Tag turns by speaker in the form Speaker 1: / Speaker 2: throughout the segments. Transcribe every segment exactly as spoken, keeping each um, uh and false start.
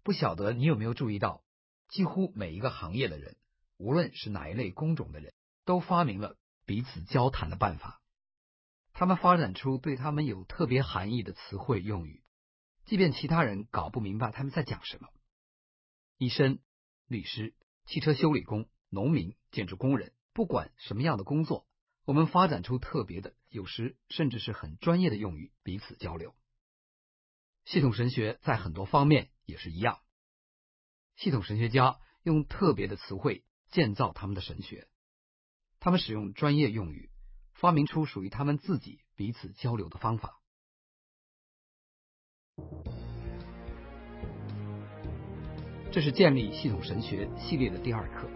Speaker 1: 不晓得你有没有注意到，几乎每一个行业的人，无论是哪一类工种的人，都发明了彼此交谈的办法。他们发展出对他们有特别含义的词汇用语，即便其他人搞不明白他们在讲什么。医生、律师、汽车修理工、农民、建筑工人，不管什么样的工作，我们发展出特别的，有时甚至是很专业的用语彼此交流。系统神学在很多方面也是一样，系统神学家用特别的词汇建造他们的神学，他们使用专业用语，发明出属于他们自己彼此交流的方法。这是建立系统神学系列的第二课。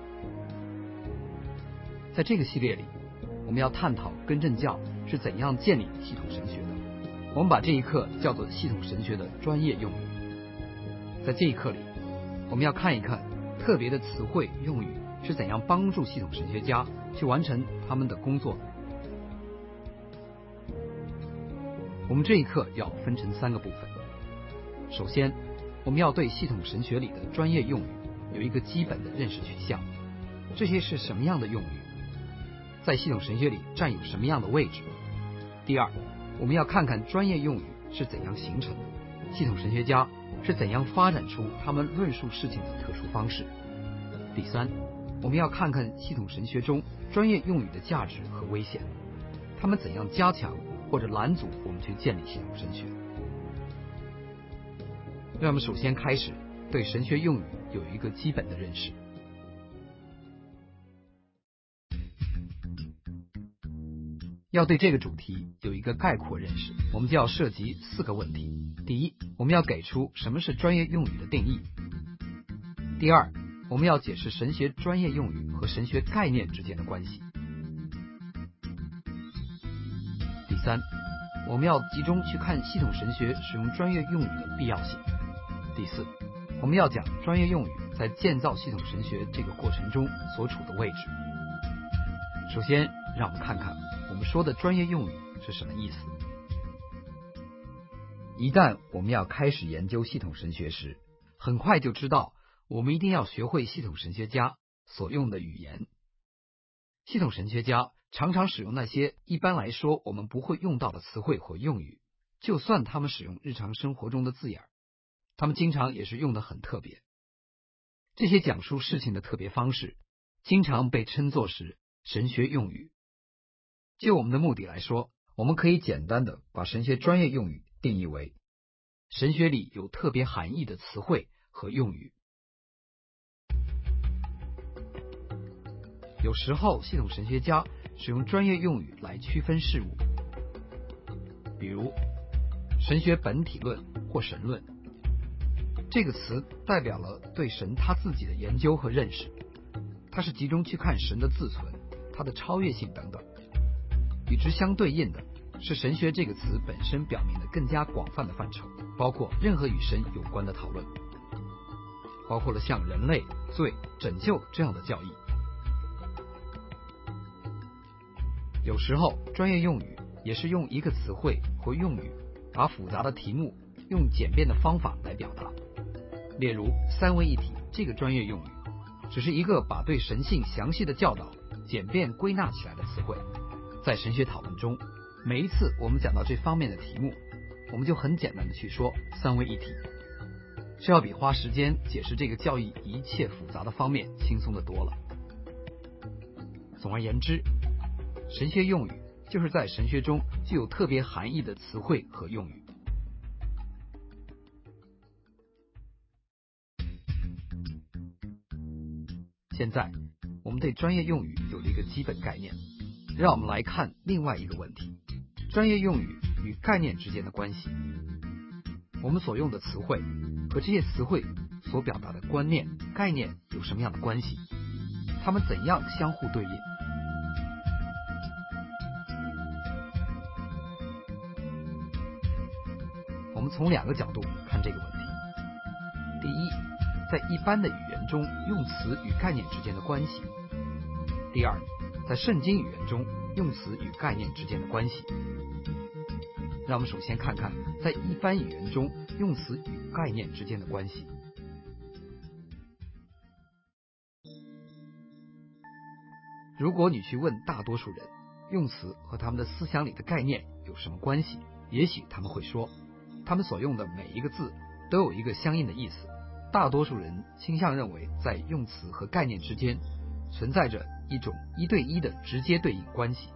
Speaker 1: 在这个系列里，我们要探讨根正教是怎样建立系统神学的。我们把这一课叫做系统神学的专业用语。在这一课里，我们要看一看特别的词汇用语是怎样帮助系统神学家去完成他们的工作的。我们这一课要分成三个部分。首先，我们要对系统神学里的专业用语有一个基本的认识取向，这些是什么样的用语，在系统神学里占有什么样的位置。第二，我们要看看专业用语是怎样形成的，系统神学家是怎样发展出他们论述事情的特殊方式。第三，我们要看看系统神学中专业用语的价值和危险，他们怎样加强或者拦阻我们去建立系统神学。让我们首先开始对神学用语有一个基本的认识。要对这个主题有一个概括认识，我们就要涉及四个问题。第一，我们要给出什么是专业用语的定义。第二，我们要解释神学专业用语和神学概念之间的关系。第三，我们要集中去看系统神学使用专业用语的必要性。第四，我们要讲专业用语在建造系统神学这个过程中所处的位置。首先，让我们看看我们说的专业用语是什么意思。一旦我们要开始研究系统神学时，很快就知道我们一定要学会系统神学家所用的语言。系统神学家常常使用那些一般来说我们不会用到的词汇或用语，就算他们使用日常生活中的字眼，他们经常也是用得很特别。这些讲述事情的特别方式经常被称作是神学用语。就我们的目的来说，我们可以简单的把神学专业用语定义为神学里有特别含义的词汇和用语。有时候系统神学家使用专业用语来区分事物，比如神学本体论或神论，这个词代表了对神他自己的研究和认识，它是集中去看神的自存、它的超越性等等。与之相对应的是神学这个词本身表明的更加广泛的范畴，包括任何与神有关的讨论，包括了像人类、罪、拯救这样的教义。有时候专业用语也是用一个词汇或用语把复杂的题目用简便的方法来表达。例如三位一体这个专业用语只是一个把对神性详细的教导简便归纳起来的词汇。在神学讨论中，每一次我们讲到这方面的题目，我们就很简单的去说三位一体，这要比花时间解释这个教义一切复杂的方面轻松的多了。总而言之，神学用语就是在神学中具有特别含义的词汇和用语。现在我们对专业用语有了一个基本概念，让我们来看另外一个问题：专业用语与概念之间的关系。我们所用的词汇和这些词汇所表达的观念、概念有什么样的关系？它们怎样相互对应？我们从两个角度看这个问题。第一，在一般的语言中用词与概念之间的关系。第二，在圣经语言中用词与概念之间的关系。让我们首先看看在一般语言中用词与概念之间的关系。 如果你去问大多数人，用词和他们的思想里的概念有什么关系，也许他们会说，他们所用的每一个字都有一个相应的意思。大多数人倾向认为，在用词和概念之间存在着一种一对一的直接对应关系。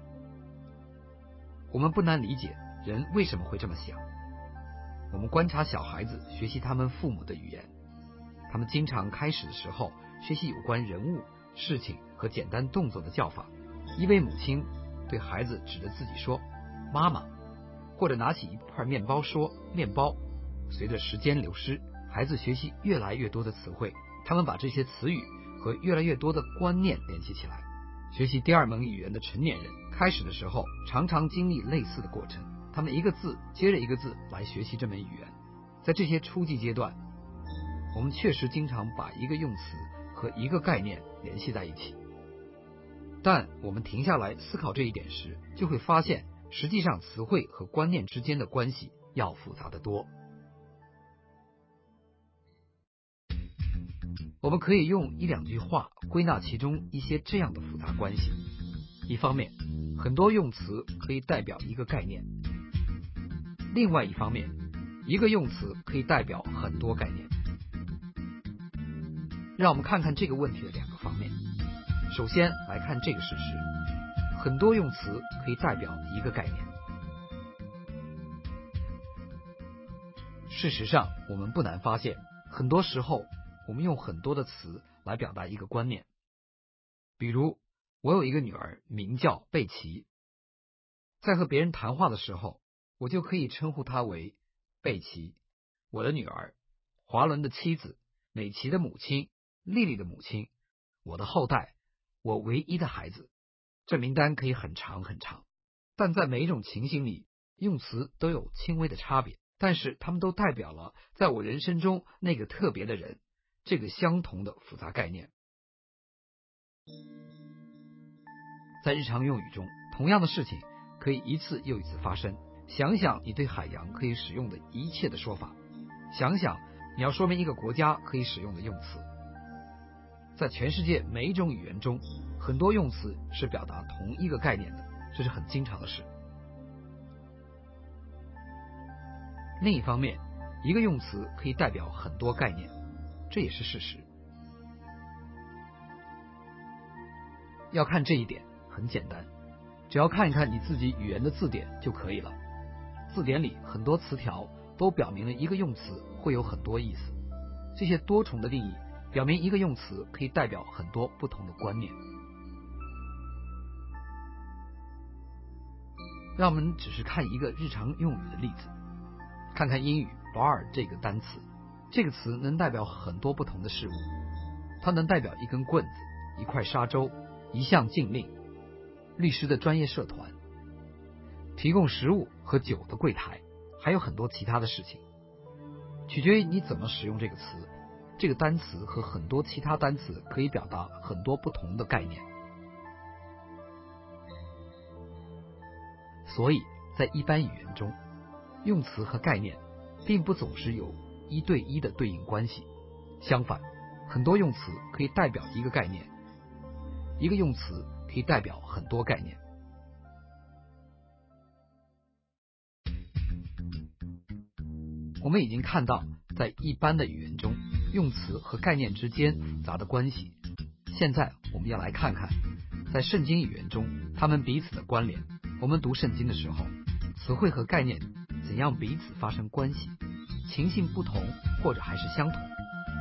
Speaker 1: 我们不难理解人为什么会这么想。我们观察小孩子学习他们父母的语言，他们经常开始的时候学习有关人物、事情和简单动作的叫法。一位母亲对孩子指着自己说妈妈，或者拿起一块面包说面包。随着时间流失，孩子学习越来越多的词汇，他们把这些词语和越来越多的观念联系起来。学习第二门语言的成年人开始的时候常常经历类似的过程，他们一个字接着一个字来学习这门语言。在这些初级阶段，我们确实经常把一个用词和一个概念联系在一起，但我们停下来思考这一点时，就会发现实际上词汇和观念之间的关系要复杂得多。我们可以用一两句话归纳其中一些这样的复杂关系。一方面，很多用词可以代表一个概念；另外一方面，一个用词可以代表很多概念。让我们看看这个问题的两个方面。首先来看这个事实，很多用词可以代表一个概念。事实上，我们不难发现，很多时候我们用很多的词来表达一个观念。比如，我有一个女儿名叫贝奇，在和别人谈话的时候，我就可以称呼她为贝奇。我的女儿，华伦的妻子，美琪的母亲，丽丽的母亲，我的后代，我唯一的孩子。这名单可以很长很长，但在每一种情形里，用词都有轻微的差别，但是它们都代表了在我人生中那个特别的人，这个相同的复杂概念。在日常用语中，同样的事情可以一次又一次发生。想想你对海洋可以使用的一切的说法，想想你要说明一个国家可以使用的用词。在全世界每一种语言中，很多用词是表达同一个概念的，这是很经常的事。另一方面，一个用词可以代表很多概念，这也是事实。要看这一点很简单，只要看一看你自己语言的字典就可以了。字典里很多词条都表明了一个用词会有很多意思，这些多重的定义表明一个用词可以代表很多不同的观念。让我们只是看一个日常用语的例子，看看英语 bar 这个单词。这个词能代表很多不同的事物，它能代表一根棍子、一块沙洲、一项禁令、律师的专业社团、提供食物和酒的柜台，还有很多其他的事情。取决于你怎么使用这个词，这个单词和很多其他单词可以表达很多不同的概念。所以在一般语言中，用词和概念并不总是有一对一的对应关系。相反，很多用词可以代表一个概念，一个用词可以代表很多概念。我们已经看到，在一般的语言中，用词和概念之间复杂的关系。现在我们要来看看，在圣经语言中，它们彼此的关联。我们读圣经的时候，词汇和概念怎样彼此发生关系，情形不同或者还是相同。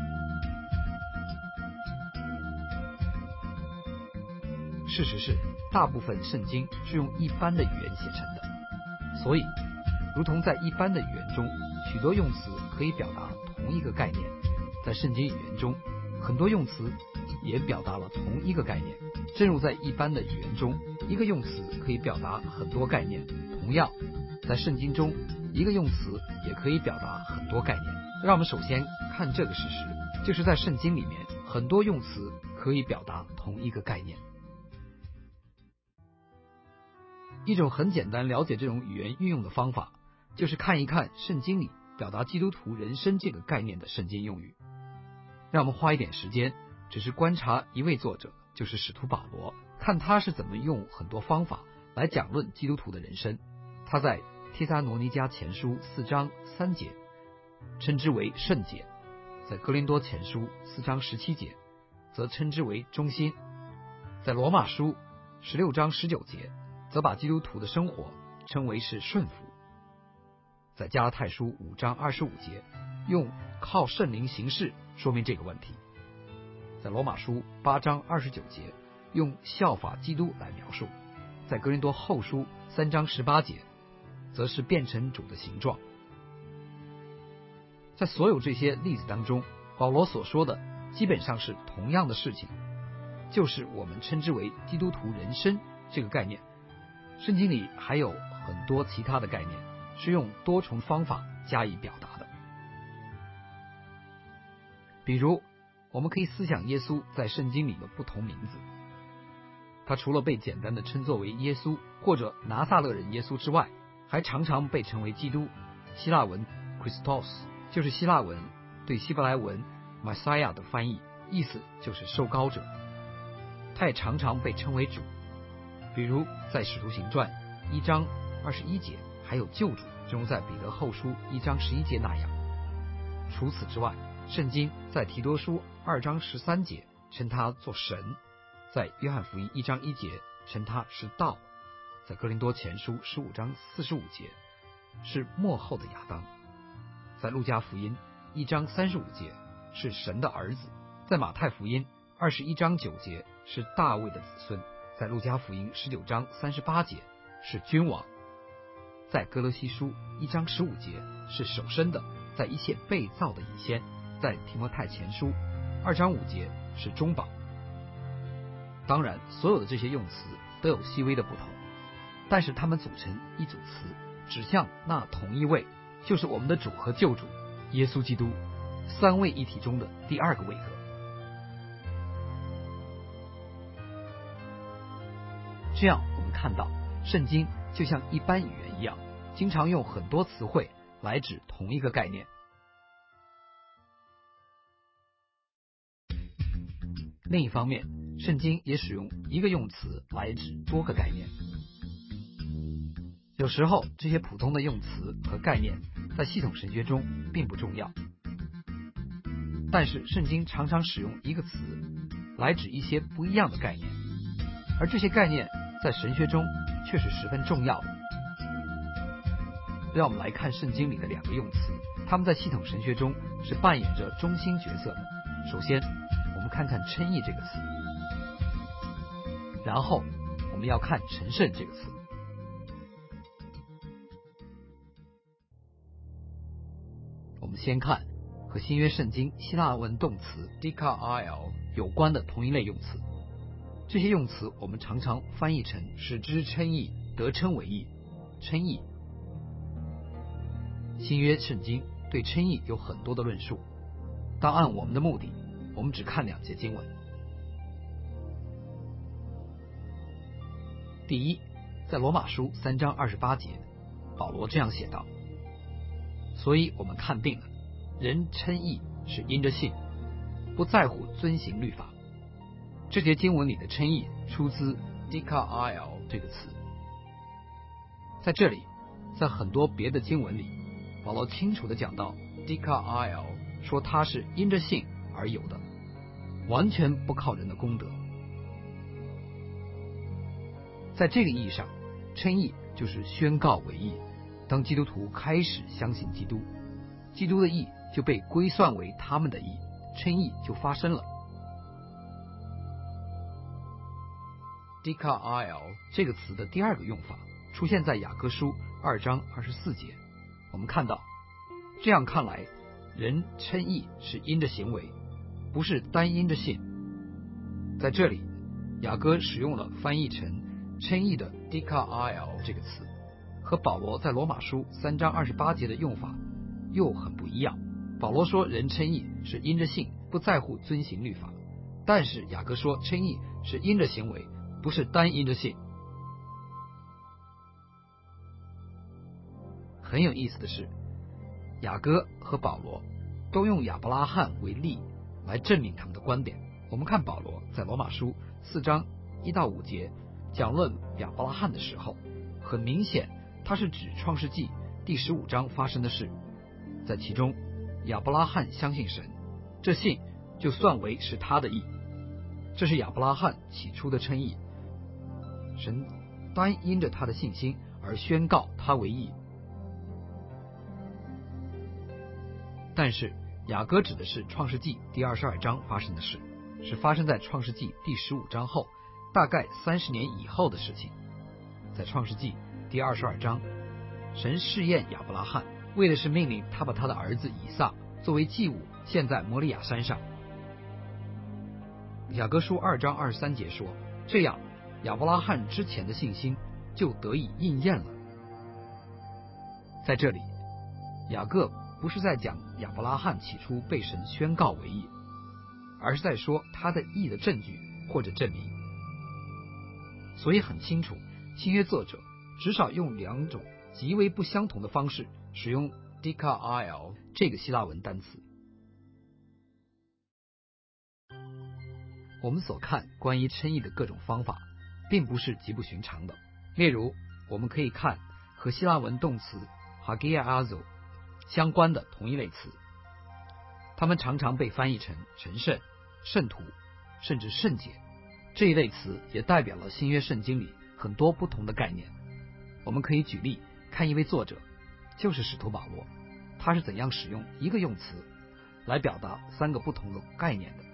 Speaker 1: 事实是，大部分圣经是用一般的语言写成的，所以如同在一般的语言中，许多用词可以表达同一个概念，在圣经语言中，很多用词也表达了同一个概念。正如在一般的语言中，一个用词可以表达很多概念，同样在圣经中，一个用词也可以表达很多概念。让我们首先看这个事实，就是在圣经里面，很多用词可以表达同一个概念。一种很简单了解这种语言运用的方法，就是看一看圣经里表达基督徒人生这个概念的圣经用语。让我们花一点时间，只是观察一位作者，就是使徒保罗， 看他是怎么用很多方法来讲论基督徒的人生。他在帖撒罗尼迦前书四章三节称之为圣洁，在哥林多前书四章十七节则称之为忠心，在罗马书十六章十九节则把基督徒的生活称为是顺服，在加拉太书五章二十五节用靠圣灵行事说明这个问题，在罗马书八章二十九节用效法基督来描述，在哥林多后书三章十八节则是变成主的形状。在所有这些例子当中，保罗所说的基本上是同样的事情，就是我们称之为基督徒人生这个概念。圣经里还有很多其他的概念是用多重方法加以表达的，比如我们可以思想耶稣在圣经里的不同名字，他除了被简单的称作为耶稣或者拿撒勒人耶稣之外，还常常被称为基督。希腊文 Christos 就是希腊文对希伯来文 Messiah 的翻译，意思就是受膏者。他也常常被称为主，比如在使徒行传一章二十一节还有救主，正如在彼得后书一章十一节那样。除此之外，圣经在提多书二章十三节称他做神，在约翰福音一章一节称他是道，在哥林多前书十五章四十五节是末后的亚当，在路加福音一章三十五节是神的儿子，在马太福音二十一章九节是大卫的子孙，在路加福音十九章三十八节是君王，在哥罗西书一章十五节是首生的，在一切被造的以先，在提摩太前书二章五节是中保。当然，所有的这些用词都有细微的不同，但是它们组成一组词，指向那同一位，就是我们的主和救主耶稣基督，三位一体中的第二个位格。这样我们看到圣经就像一般语言一样，经常用很多词汇来指同一个概念。另一方面，圣经也使用一个用词来指多个概念。有时候这些普通的用词和概念在系统神学中并不重要，但是圣经常常使用一个词来指一些不一样的概念，而这些概念在神学中却是十分重要的。让我们来看圣经里的两个用词，它们在系统神学中是扮演着中心角色的。首先我们看看称义这个词，然后我们要看成圣这个词。我们先看和新约圣经希腊文动词 dikaiō 有关的同一类用词，这些用词我们常常翻译成使之称义、得称为义、称义。新约圣经对称义有很多的论述，但按我们的目的，我们只看两节经文。第一，在罗马书三章二十八节，保罗这样写道：所以我们看定了，人称义是因着信，不在乎遵行律法。这节经文里的称义出自 dikaiō 这个词。在这里，在很多别的经文里，保罗清楚地讲到 dikaiō 说他是因着信而有的，完全不靠人的功德。在这个意义上，称义就是宣告为义。当基督徒开始相信基督，基督的义就被归算为他们的义，称义就发生了。dikaiō 这个词的第二个用法出现在雅各书二章二十四节。我们看到，这样看来，人称义是因着行为，不是单因着信。在这里，雅各使用了翻译成称义的 dikaiō 这个词，和保罗在罗马书三章二十八节的用法又很不一样。保罗说人称义是因着信，不在乎遵行律法，但是雅各说称义是因着行为，不是单因着信。很有意思的是，雅各和保罗都用亚伯拉罕为例来证明他们的观点。我们看保罗在罗马书四章一到五节讲论亚伯拉罕的时候，很明显它是指创世纪第十五章发生的事。在其中，亚伯拉罕相信神，这信就算为是他的义，这是亚伯拉罕起初的称义，神单因着他的信心而宣告他为义。但是雅各指的是创世纪第二十二章发生的事，是发生在创世纪第十五章后大概三十年以后的事情。在创世纪第二十二章，神试验亚伯拉罕，为的是命令他把他的儿子以撒作为祭物献在摩利亚山上。雅各书二章二十三节说，这样亚伯拉罕之前的信心就得以应验了。在这里，雅各不是在讲亚伯拉罕起初被神宣告为义，而是在说他的义的证据或者证明。所以很清楚，新约作者至少用两种极为不相同的方式使用 dikail 这个希腊文单词。我们所看关于称义的各种方法并不是极不寻常的，例如我们可以看和希腊文动词 hagiazo 相关的同一类词，它们常常被翻译成神圣、圣徒甚至圣洁。这一类词也代表了新约圣经里很多不同的概念。我们可以举例看一位作者，就是使徒保罗，他是怎样使用一个用词来表达三个不同的概念的。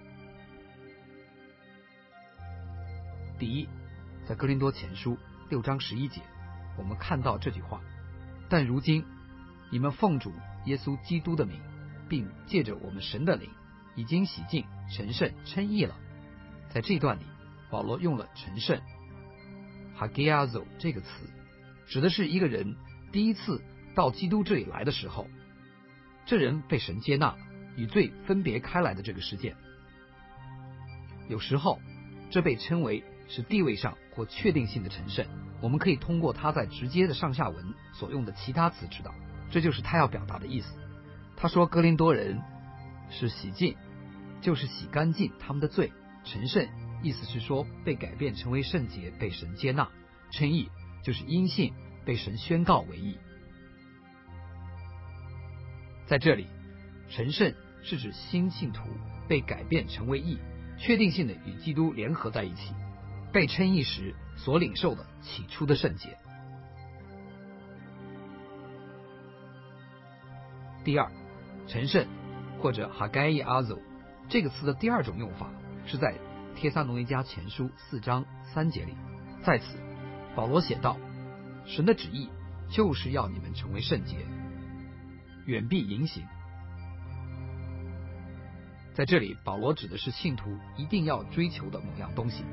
Speaker 1: 第一，在哥林多前书六章十一节，我们看到这句话，但如今你们奉主耶稣基督的名，并借着我们神的灵，已经洗净、成圣、称义了。在这段里，保罗用了成圣 hagiazo 这个词，指的是一个人第一次到基督这里来的时候，这人被神接纳，与罪分别开来的这个事件。有时候这被称为是地位上或确定性的成圣，我们可以通过他在直接的上下文所用的其他词知道，这就是他要表达的意思。他说哥林多人是洗净，就是洗干净他们的罪；成圣意思是说被改变成为圣洁，被神接纳；称义就是因信被神宣告为义。在这里，成圣是指新信徒被改变成为义，确定性的与基督联合在一起，被称义时所领受的起初的圣洁。第二，成圣或者 hagiazo 这个词的第二种用法是在帖撒罗尼迦前书四章三节里，在此保罗写道，神的旨意就是要你们成为圣洁，远避淫行。在这里，保罗指的是信徒一定要追求的某样东西，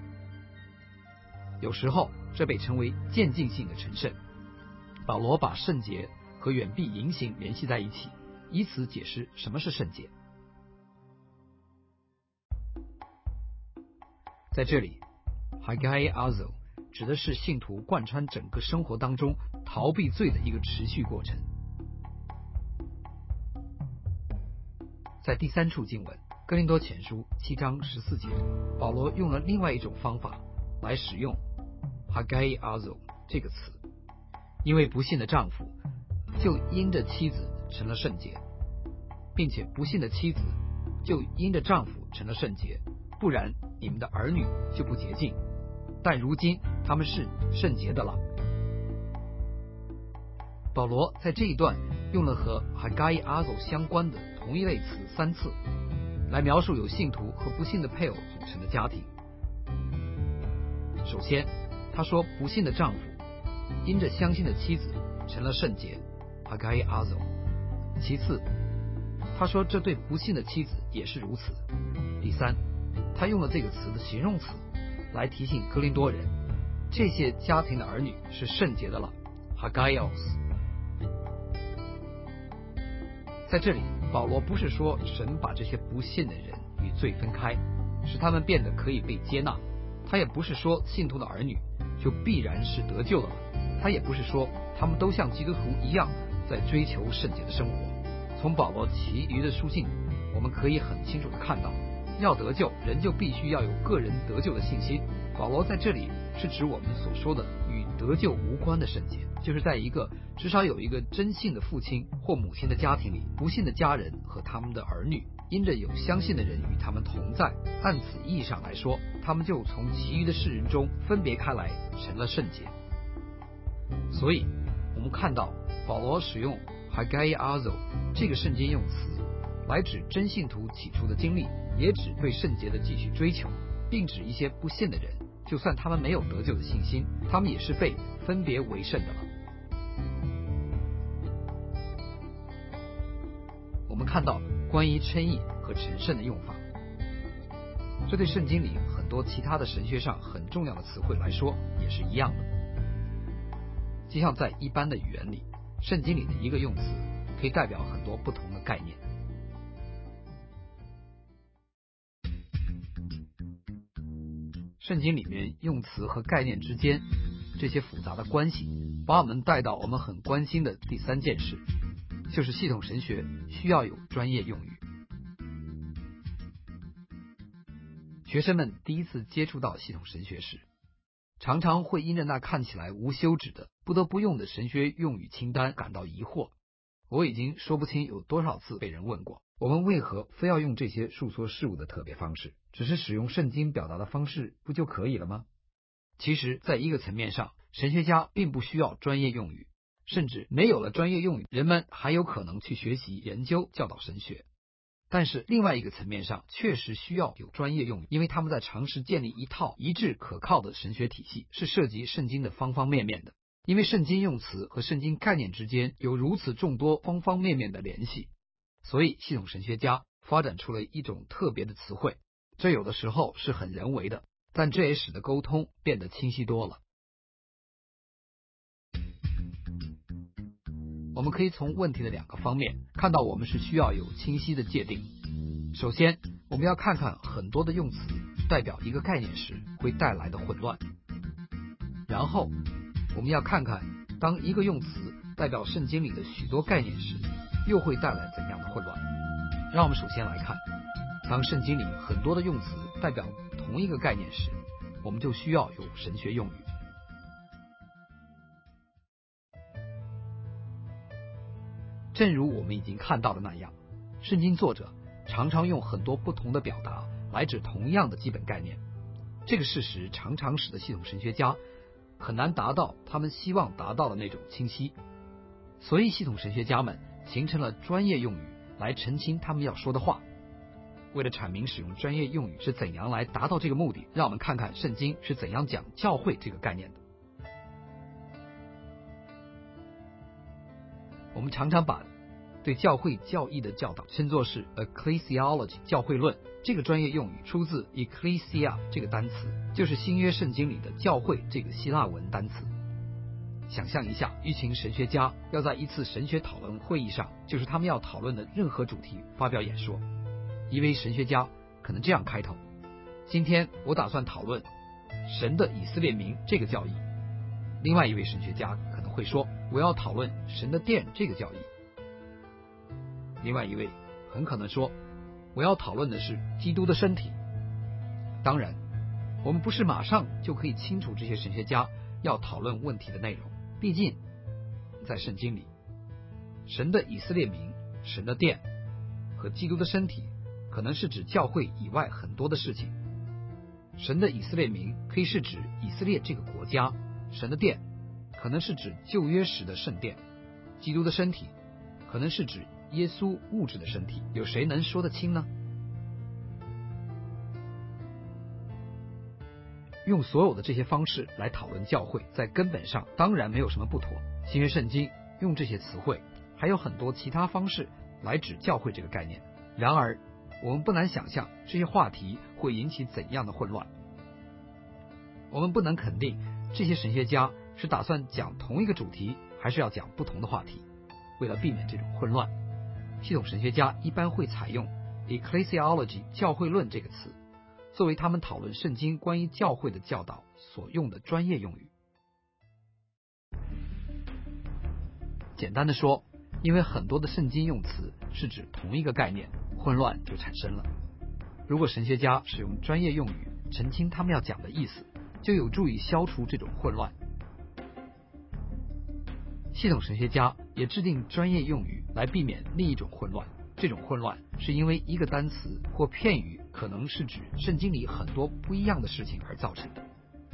Speaker 1: 有时候这被称为渐进性的成圣。保罗把圣洁和远避淫行联系在一起，以此解释什么是圣洁。在这里 hagiazo 指的是信徒贯穿整个生活当中逃避罪的一个持续过程。在第三处经文哥林多前书七章十四节，保罗用了另外一种方法来使用 hagiazo 这个词，因为不信的丈夫就因着妻子成了圣洁，并且不信的妻子就因着丈夫成了圣洁，不然你们的儿女就不洁净，但如今他们是圣洁的了。保罗在这一段用了和 hagiazo 相关的同一类词三次，来描述有信徒和不信的配偶组成的家庭。首先他说不信的丈夫因着相信的妻子成了圣洁 hagiazo， 其次他说这对不信的妻子也是如此。第三，他用了这个词的形容词来提醒哥林多人，这些家庭的儿女是圣洁的了 hagios。 在这里保罗不是说神把这些不信的人与罪分开，使他们变得可以被接纳，他也不是说信徒的儿女就必然是得救的了，他也不是说他们都像基督徒一样在追求圣洁的生活。从保罗其余的书信我们可以很清楚地看到，要得救人就必须要有个人得救的信心， 保罗在这里是指我们所说的与得救无关的圣洁，就是在一个至少有一个真信的父亲或母亲的家庭里，不信的家人和他们的儿女因着有相信的人与他们同在，按此意义上来说，他们就从其余的世人中分别开来，成了圣洁。所以我们看到保罗使用 hagaiazo 这个圣经用词来指真信徒起初的经历，也指对圣洁的继续追求，并指一些不信的人，就算他们没有得救的信心，他们也是被分别为圣的了。我们看到关于称义和成圣的用法，这对圣经里很多其他的神学上很重要的词汇来说也是一样的。就像在一般的语言里，圣经里的一个用词可以代表很多不同的概念。圣经里面用词和概念之间这些复杂的关系，把我们带到我们很关心的第三件事，就是系统神学需要有专业用语。学生们第一次接触到系统神学时，常常会因着那看起来无休止的不得不用的神学用语清单感到疑惑。我已经说不清有多少次被人问过，我们为何非要用这些述说事物的特别方式？只是使用圣经表达的方式不就可以了吗？其实在一个层面上，神学家并不需要专业用语，甚至没有了专业用语，人们还有可能去学习研究教导神学。但是另外一个层面上确实需要有专业用语，因为他们在尝试建立一套一致可靠的神学体系，是涉及圣经的方方面面的。因为圣经用词和圣经概念之间有如此众多方方面面的联系，所以系统神学家发展出了一种特别的词汇，这有的时候是很人为的，但这也使得沟通变得清晰多了。我们可以从问题的两个方面看到，我们是需要有清晰的界定。首先，我们要看看很多的用词代表一个概念时会带来的混乱，然后我们要看看当一个用词代表圣经里的许多概念时，又会带来怎样的混乱。让我们首先来看，当圣经里很多的用词代表同一个概念时，我们就需要有神学用语。正如我们已经看到的那样，圣经作者常常用很多不同的表达来指同样的基本概念，这个事实常常使得系统神学家很难达到他们希望达到的那种清晰，所以系统神学家们形成了专业用语来澄清他们要说的话。为了阐明使用专业用语是怎样来达到这个目的，让我们看看圣经是怎样讲教会这个概念的。我们常常把对教会教义的教导称作是 ecclesiology 教会论，这个专业用语出自 ecclesia 这个单词，就是新约圣经里的教会这个希腊文单词。想象一下，一群神学家要在一次神学讨论会议上，就是他们要讨论的任何主题发表演说。一位神学家可能这样开头：今天我打算讨论神的以色列民这个教义。另外一位神学家可能会说，我要讨论神的殿这个教义。另外一位很可能说，我要讨论的是基督的身体。当然，我们不是马上就可以清楚这些神学家要讨论问题的内容，毕竟在圣经里，神的以色列民、神的殿和基督的身体可能是指教会以外很多的事情。神的以色列民可以是指以色列这个国家，神的殿可能是指旧约时的圣殿，基督的身体可能是指耶稣物质的身体。有谁能说得清呢？用所有的这些方式来讨论教会，在根本上当然没有什么不妥。新约圣经用这些词汇，还有很多其他方式来指教会这个概念。然而我们不难想象这些话题会引起怎样的混乱。我们不能肯定这些神学家是打算讲同一个主题，还是要讲不同的话题。为了避免这种混乱，系统神学家一般会采用 ecclesiology 教会论这个词，作为他们讨论圣经关于教会的教导所用的专业用语。简单的说，因为很多的圣经用词是指同一个概念，混乱就产生了。如果神学家使用专业用语澄清他们要讲的意思， 就有助于消除这种混乱。系统神学家也制定专业用语来避免另一种混乱，这种混乱是因为一个单词或片语可能是指圣经里很多不一样的事情而造成的。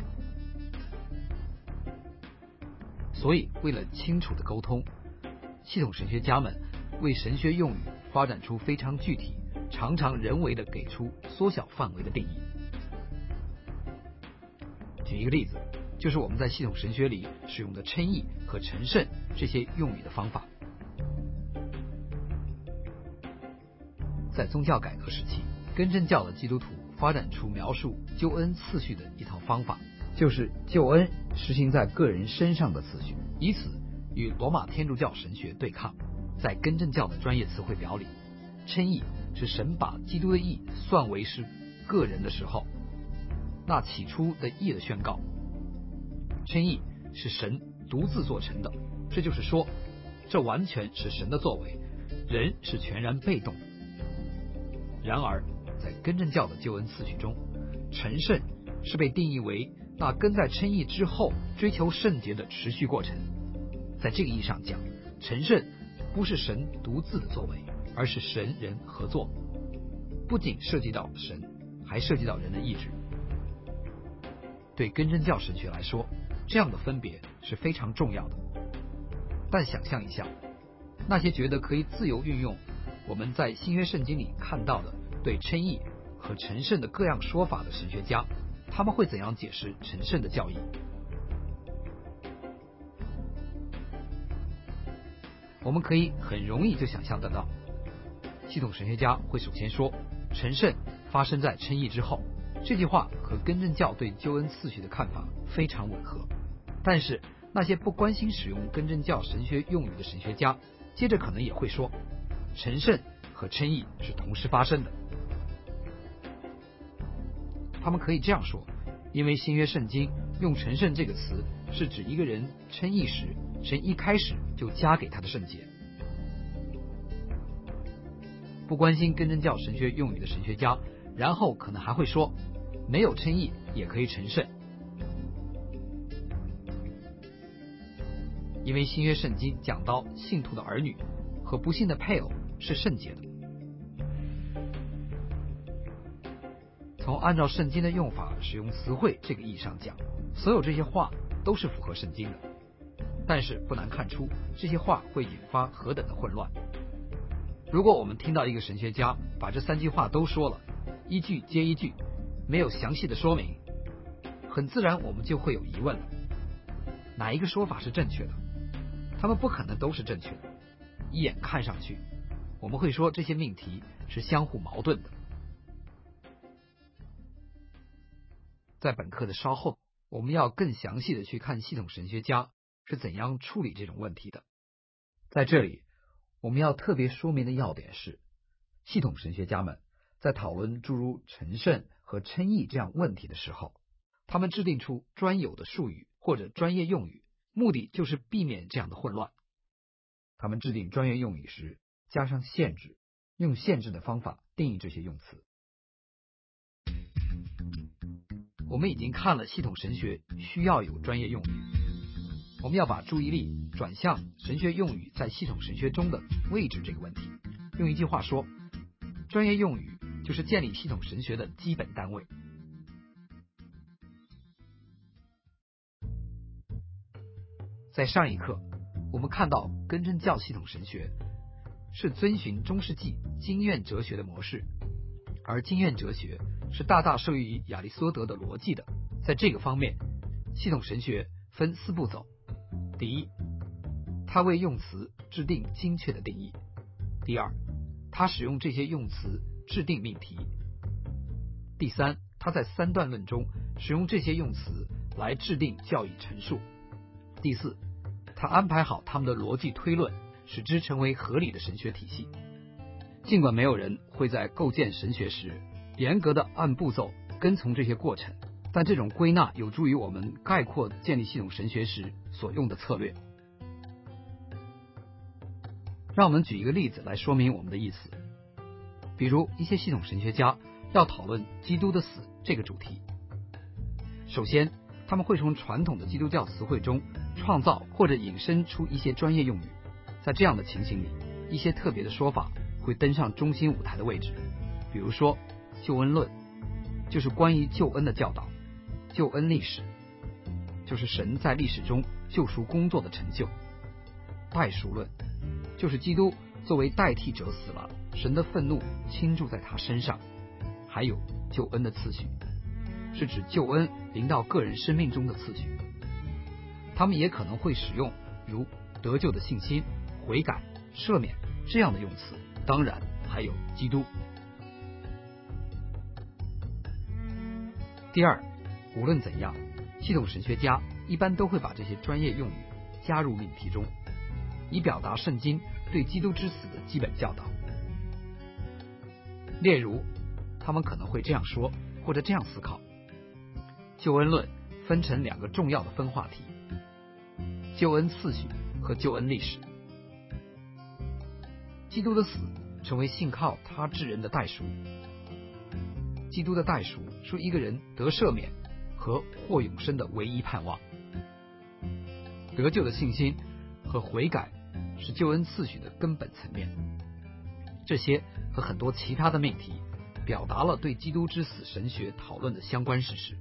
Speaker 1: 所以为了清楚的沟通，系统神学家们为神学用语发展出非常具体，常常人为的给出缩小范围的定义。举一个例子，就是我们在系统神学里使用的称义和成圣这些用语的方法。在宗教改革时期，更正教的基督徒发展出描述救恩次序的一套方法，就是救恩实行在个人身上的次序，以此与罗马天主教神学对抗。在更正教的专业词汇表里，称义是神把基督的义算为是个人的时候，那起初的义的宣告。称义是神独自做成的，这就是说，这完全是神的作为，人是全然被动的。然而在更正教的救恩次序中，成圣是被定义为那跟在称义之后追求圣洁的持续过程。在这个意义上讲，成圣不是神独自的作为，而是神人合作，不仅涉及到神，还涉及到人的意志。对更正教神学来说，这样的分别是非常重要的。但想象一下，那些觉得可以自由运用我们在新约圣经里看到的对称义和成圣的各样说法的神学家，他们会怎样解释成圣的教义？我们可以很容易就想象得到，系统神学家会首先说成圣发生在称义之后，这句话和更正教对救恩次序的看法非常吻合。但是那些不关心使用更正教神学用语的神学家，接着可能也会说成圣和称义是同时发生的。他们可以这样说，因为新约圣经用成圣这个词是指一个人称义时，神一开始就加给他的圣洁。不关心更正教神学用语的神学家，然后可能还会说没有称义也可以成圣，因为新约圣经讲到信徒的儿女和不幸的配偶是圣洁的。从按照圣经的用法使用词汇这个意义上讲，所有这些话都是符合圣经的。但是不难看出，这些话会引发何等的混乱。如果我们听到一个神学家把这三句话都说了，一句接一句，没有详细的说明，很自然我们就会有疑问了，哪一个说法是正确的？他们不可能都是正确的。一眼看上去，我们会说这些命题是相互矛盾的。在本课的稍后，我们要更详细的去看系统神学家是怎样处理这种问题的。在这里，我们要特别说明的要点是，系统神学家们在讨论诸如成圣和称义这样问题的时候，他们制定出专有的术语或者专业用语，目的就是避免这样的混乱。他们制定专业用语时加上限制，用限制的方法定义这些用词。我们已经看了系统神学需要有专业用语，我们要把注意力转向神学用语在系统神学中的位置这个问题。用一句话说，专业用语就是建立系统神学的基本单位。在上一课，我们看到更正教系统神学是遵循中世纪经验哲学的模式，而经验哲学是大大受益于亚里士多德的逻辑的。在这个方面，系统神学分四步走。第一，他为用词制定精确的定义。第二，他使用这些用词制定命题。第三，他在三段论中使用这些用词来制定教义陈述。第四，他安排好他们的逻辑推论，使之成为合理的神学体系。尽管没有人会在构建神学时严格的按步骤跟从这些过程，但这种归纳有助于我们概括建立系统神学时所用的策略。让我们举一个例子来说明我们的意思。比如一些系统神学家要讨论基督的死这个主题， 首先，他们会从传统的基督教词汇中创造或者引申出一些专业用语。在这样的情形里，一些特别的说法会登上中心舞台的位置。比如说，救恩论就是关于救恩的教导；救恩历史就是神在历史中救赎工作的成就；代赎论就是基督作为代替者死了，神的愤怒倾注在他身上；还有救恩的次序，是指救恩临到个人生命中的次序。他们也可能会使用如得救的信心、悔改、赦免这样的用词，当然还有基督。第二，无论怎样，系统神学家一般都会把这些专业用语加入命题中，以表达圣经对基督之死的基本教导。例如，他们可能会这样说，或者这样思考：救恩论分成两个重要的分化题，救恩次序和救恩历史。基督的死成为信靠他之人的代赎，基督的代赎是一个人得赦免和获永生的唯一盼望。得救的信心和悔改是救恩次序的根本层面。这些和很多其他的命题表达了对基督之死神学讨论的相关事实。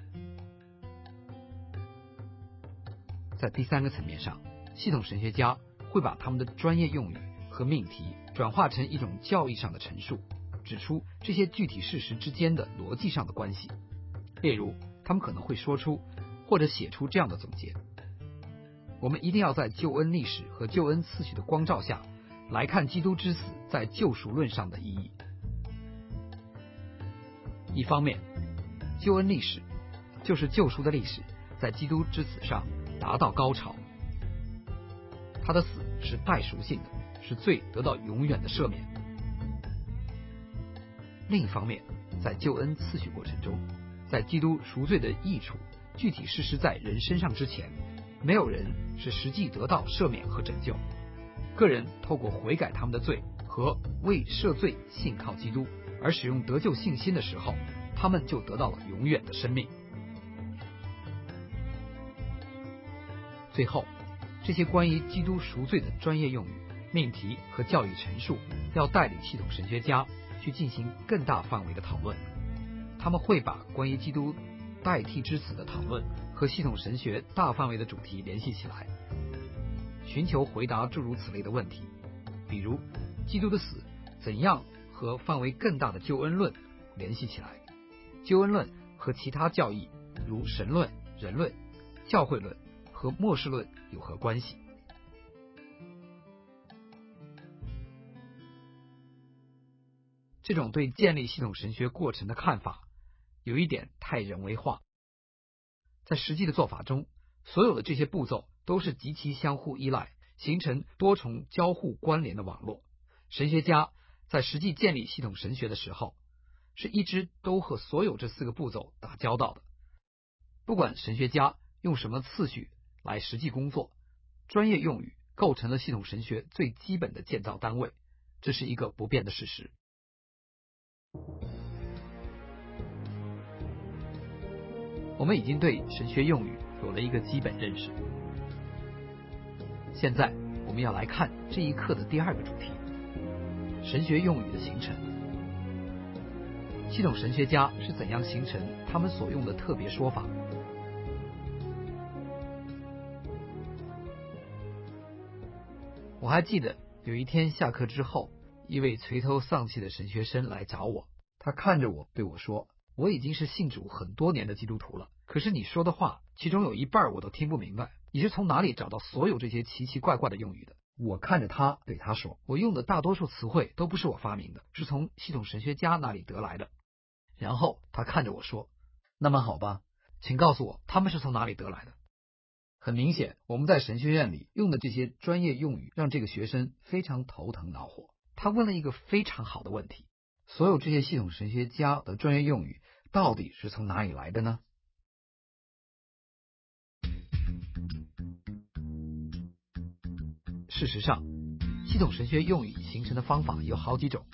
Speaker 1: 在第三个层面上，系统神学家会把他们的专业用语和命题转化成一种教义上的陈述，指出这些具体事实之间的逻辑上的关系。例如，他们可能会说出或者写出这样的总结：我们一定要在救恩历史和救恩次序的光照下来看基督之死在救赎论上的意义。一方面，救恩历史就是救赎的历史在基督之死上达到高潮，他的死是代赎性的，使罪得到永远的赦免。另一方面，在救恩次序过程中，在基督赎罪的益处具体实施在人身上之前，没有人是实际得到赦免和拯救。个人透过悔改他们的罪和为赦罪信靠基督而使用得救信心的时候，他们就得到了永远的生命。最后，这些关于基督赎罪的专业用语、命题和教育陈述要带领系统神学家去进行更大范围的讨论。他们会把关于基督代替之死的讨论和系统神学大范围的主题联系起来，寻求回答诸如此类的问题，比如基督的死怎样和范围更大的救恩论联系起来，救恩论和其他教义如神论、人论、教会论和末世论有何关系。这种对建立系统神学过程的看法有一点太人为化。在实际的做法中，所有的这些步骤都是极其相互依赖，形成多重交互关联的网络。神学家在实际建立系统神学的时候，是一直都和所有这四个步骤打交道的。不管神学家用什么次序来实际工作，专业用语构成了系统神学最基本的建造单位，这是一个不变的事实。我们已经对神学用语有了一个基本认识，现在我们要来看这一课的第二个主题：神学用语的形成。系统神学家是怎样形成他们所用的特别说法？我还记得有一天下课之后，一位垂头丧气的神学生来找我，他看着我对我说：我已经是信主很多年的基督徒了，可是你说的话其中有一半我都听不明白，你是从哪里找到所有这些奇奇怪怪的用语的？我看着他对他说：我用的大多数词汇都不是我发明的，是从系统神学家那里得来的。然后他看着我说：那么好吧，请告诉我他们是从哪里得来的。很明显，我们在神学院里用的这些专业用语让这个学生非常头疼恼火。他问了一个非常好的问题：所有这些系统神学家的专业用语到底是从哪里来的呢？事实上，系统神学用语形成的方法有好几种。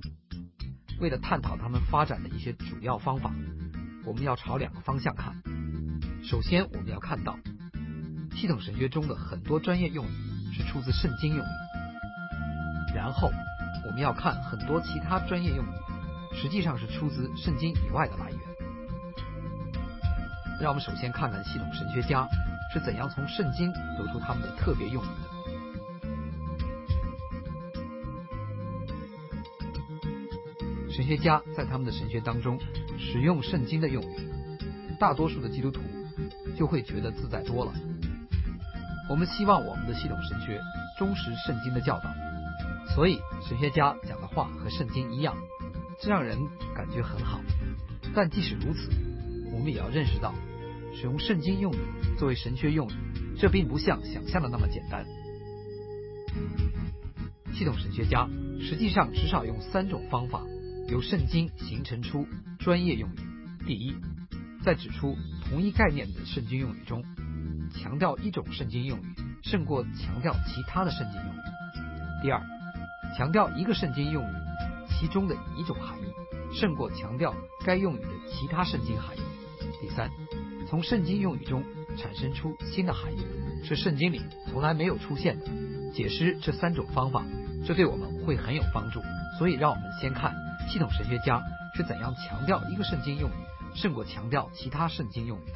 Speaker 1: 为了探讨它们发展的一些主要方法，我们要朝两个方向看。 首先，我们要看到系统神学中的很多专业用语是出自圣经用语，然后我们要看很多其他专业用语实际上是出自圣经以外的来源。让我们首先看看系统神学家是怎样从圣经得出他们的特别用语的。神学家在他们的神学当中使用圣经的用语，大多数的基督徒就会觉得自在多了。我们希望我们的系统神学忠实圣经的教导，所以神学家讲的话和圣经一样，这让人感觉很好。但即使如此，我们也要认识到，使用圣经用语作为神学用语，这并不像想象的那么简单。系统神学家实际上至少用三种方法由圣经形成出专业用语。第一，在指出同一概念的圣经用语中，强调一种圣经用语胜过强调其他的圣经用语。第二，强调一个圣经用语其中的一种含义胜过强调该用语的其他圣经含义。第三，从圣经用语中产生出新的含义，是圣经里从来没有出现的。解释这三种方法，这对我们会很有帮助。所以让我们先看系统神学家是怎样强调一个圣经用语胜过强调其他圣经用语的。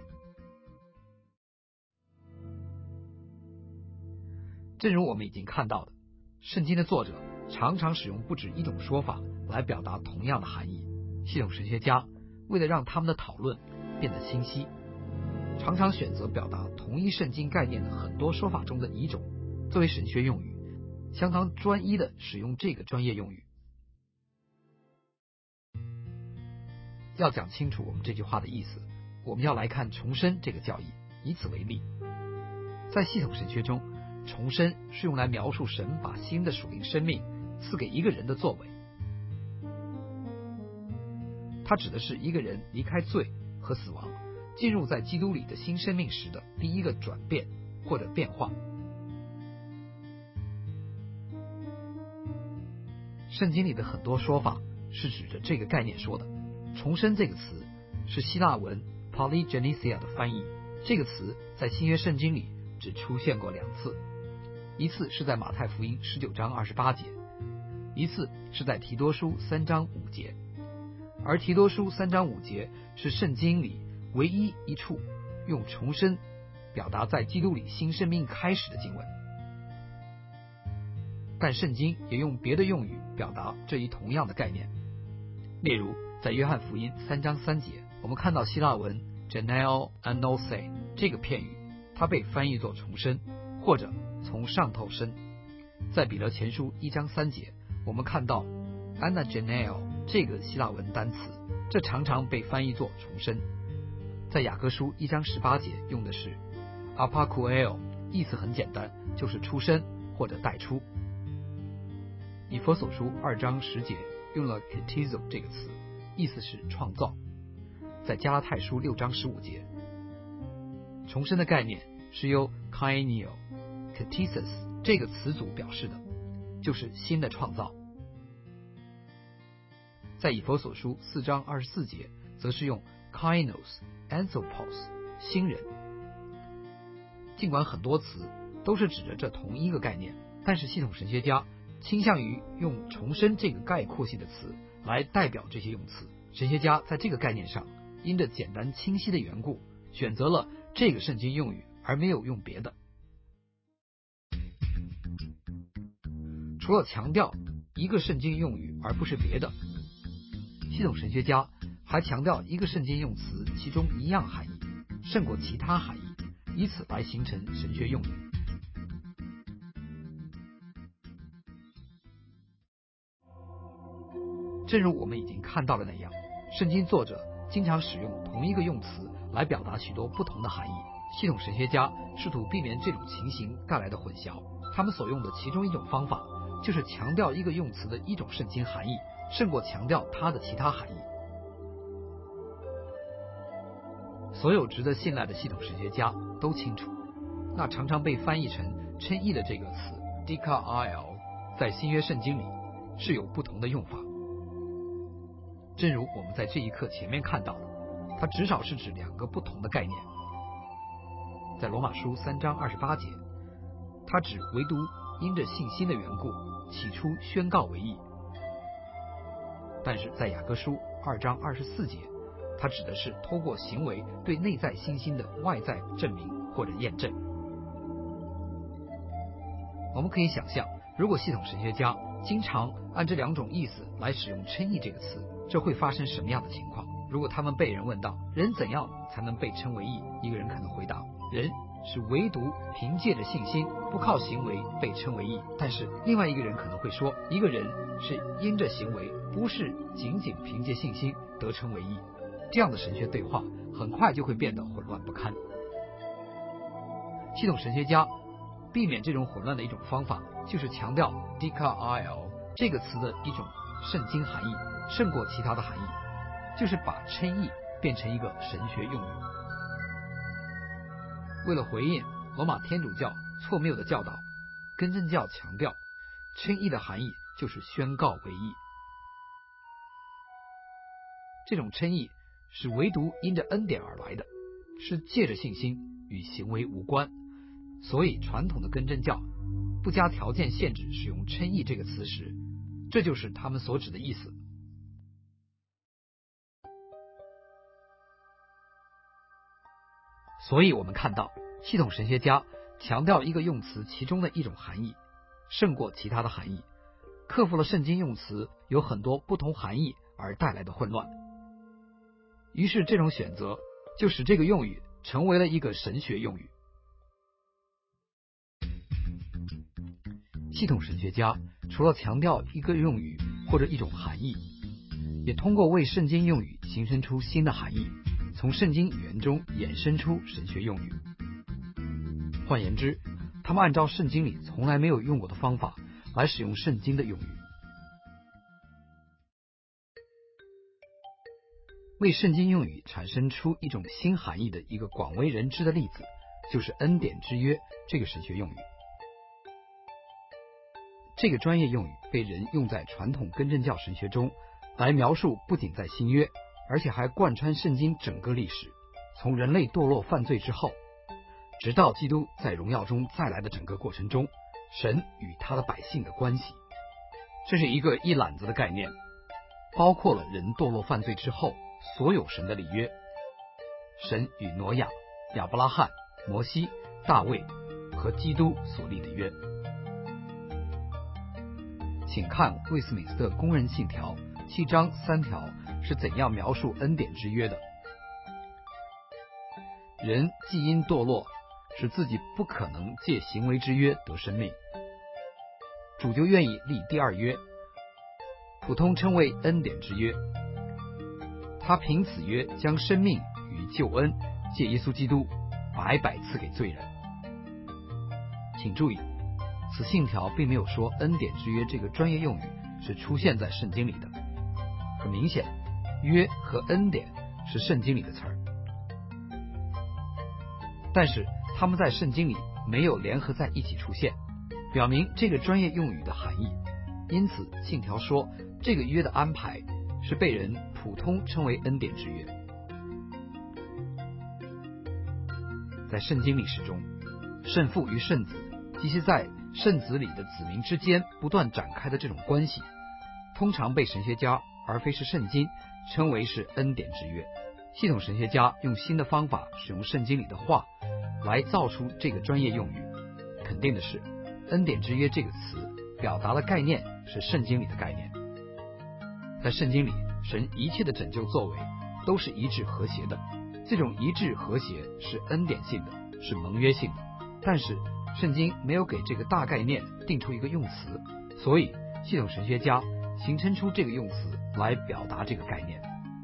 Speaker 1: 正如我们已经看到的，圣经的作者常常使用不止一种说法来表达同样的含义。系统神学家为了让他们的讨论变得清晰，常常选择表达同一圣经概念的很多说法中的一种作为神学用语，相当专一地使用这个专业用语。要讲清楚我们这句话的意思，我们要来看重生这个教义。以此为例，在系统神学中，重生是用来描述神把新的属灵生命赐给一个人的作为。它指的是一个人离开罪和死亡，进入在基督里的新生命时的第一个转变或者变化。圣经里的很多说法是指着这个概念说的。重生这个词是希腊文 polygenesia 的翻译，这个词在新约圣经里只出现过两次，一次是在马太福音十九章二十八节，一次是在提多书三章五节。而提多书三章五节是圣经里唯一一处用重生表达在基督里新生命开始的经文。但圣经也用别的用语表达这一同样的概念。例如在约翰福音三章三节，我们看到希腊文 geneo anose 这个片语，它被翻译作重生或者从上头生。在彼得前书一章三节，我们看到 anageneo 这个希腊文单词，这常常被翻译作重生。在雅各书一章十八节用的是 apakueo， 意思很简单，就是出生或者带出。以弗所书二章十节用了 katizo 这个词，意思是创造。在加拉太书六章十五节，重生的概念是由 kainio katisis 这个词组表示的，就是新的创造。在以弗所书四章二十四节则是用 kainos anthropos 新人。尽管很多词都是指着这同一个概念，但是系统神学家倾向于用重生这个概括性的词来代表这些用词。神学家在这个概念上因着简单清晰的缘故，选择了这个圣经用语，而没有用别的。除了强调一个圣经用语而不是别的，系统神学家还强调一个圣经用词其中一样含义胜过其他含义，以此来形成神学用语。正如我们已经看到的那样，圣经作者经常使用同一个用词来表达许多不同的含义。系统神学家试图避免这种情形带来的混淆，他们所用的其中一种方法就是强调一个用词的一种圣经含义胜过强调它的其他含义。所有值得信赖的系统神学家都清楚，那常常被翻译成称义的这个词 dikal 在新约圣经里是有不同的用法。正如我们在这一课前面看到的，它至少是指两个不同的概念， 在罗马书三章二十八节，他指唯独因着信心的缘故，起初宣告为义。但是在雅各书二章二十四节，它指的是通过行为对内在信心的外在证明或者验证。我们可以想象，如果系统神学家经常按这两种意思来使用称义这个词，这会发生什么样的情况？如果他们被人问到人怎样才能被称为义，一个人可能回答，人是唯独凭借着信心，不靠行为被称为义。但是另外一个人可能会说，一个人是因着行为，不是仅仅凭借信心得称为义。这样的神学对话很快就会变得混乱不堪。系统神学家避免这种混乱的一种方法，就是强调 dikaio 这个词的一种圣经含义胜过其他的含义，就是把称义变成一个神学用语。为了回应罗马天主教错谬的教导，更正教强调称义的含义就是宣告为义。这种称义是唯独因着恩典而来的，是借着信心，与行为无关。所以传统的更正教不加条件限制使用称义这个词时，这就是他们所指的意思。所以我们看到系统神学家强调一个用词其中的一种含义胜过其他的含义，克服了圣经用词有很多不同含义而带来的混乱。于是这种选择就使这个用语成为了一个神学用语。系统神学家除了强调一个用语或者一种含义，也通过为圣经用语形成出新的含义，从圣经语言中衍生出神学用语。换言之，他们按照圣经里从来没有用过的方法来使用圣经的用语。为圣经用语产生出一种新含义的一个广为人知的例子，就是恩典之约这个神学用语。这个专业用语被人用在传统更正教神学中，来描述不仅在新约，而且还贯穿圣经整个历史，从人类堕落犯罪之后，直到基督在荣耀中再来的整个过程中，神与他的百姓的关系。这是一个一揽子的概念，包括了人堕落犯罪之后所有神的立约，神与挪亚、亚伯拉罕、摩西、大卫和基督所立的约。请看魏斯敏斯特公认信条七章三条是怎样描述恩典之约的。人既因堕落，使自己不可能借行为之约得生命，主就愿意立第二约，普通称为恩典之约。他凭此约将生命与救恩借耶稣基督白白赐给罪人。请注意，此信条并没有说恩典之约这个专业用语是出现在圣经里的。很明显，约和恩典是圣经里的词儿，但是他们在圣经里没有联合在一起出现，表明这个专业用语的含义。因此信条说这个约的安排是被人普通称为恩典之约。在圣经历史中，圣父与圣子及其在圣子里的子民之间不断展开的这种关系，通常被神学家而非是圣经称为是恩典之约。系统神学家用新的方法使用圣经里的话来造出这个专业用语。肯定的是，恩典之约这个词表达的概念是圣经里的概念。在圣经里，神一切的拯救作为都是一致和谐的，这种一致和谐是恩典性的，是盟约性的。但是圣经没有给这个大概念定出一个用词，所以系统神学家形成出这个用词来表达这个概念。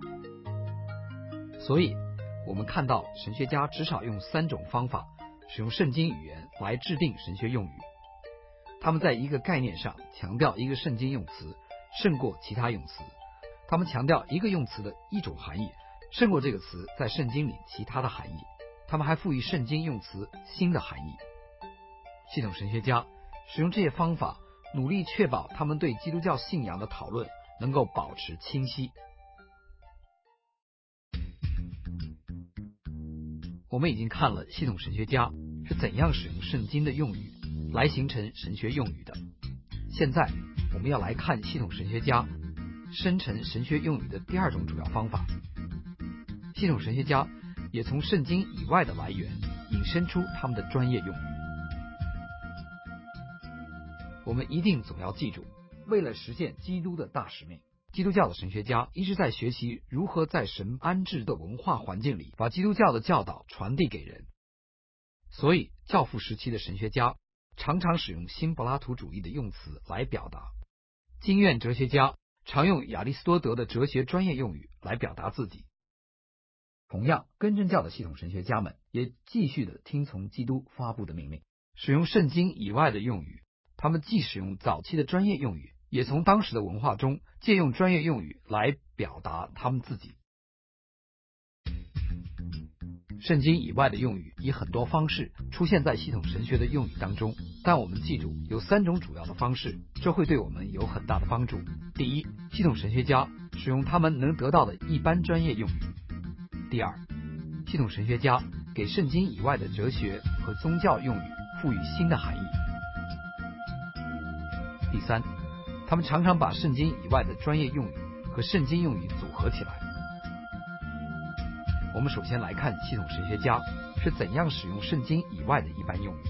Speaker 1: 所以我们看到神学家至少用三种方法使用圣经语言来制定神学用语。他们在一个概念上强调一个圣经用词胜过其他用词，他们强调一个用词的一种含义胜过这个词在圣经里其他的含义，他们还赋予圣经用词新的含义。系统神学家使用这些方法，努力确保他们对基督教信仰的讨论能够保持清晰。 我们已经看了系统神学家是怎样使用圣经的用语来形成神学用语的。现在我们要来看系统神学家生成神学用语的第二种主要方法。系统神学家也从圣经以外的来源引申出他们的专业用语。我们一定总要记住，为了实现基督的大使命，基督教的神学家一直在学习如何在神安置的文化环境里把基督教的教导传递给人。所以教父时期的神学家常常使用新柏拉图主义的用词来表达，经院哲学家常用亚里士多德的哲学专业用语来表达自己。同样，更正教的系统神学家们也继续的听从基督发布的命令，使用圣经以外的用语。他们既使用早期的专业用语，也从当时的文化中借用专业用语来表达他们自己。圣经以外的用语以很多方式出现在系统神学的用语当中，但我们记住有三种主要的方式，这会对我们有很大的帮助。第一，系统神学家使用他们能得到的一般专业用语。第二，系统神学家给圣经以外的哲学和宗教用语赋予新的含义。第三，他们常常把圣经以外的专业用语和圣经用语组合起来。我们首先来看系统神学家是怎样使用圣经以外的一般用语。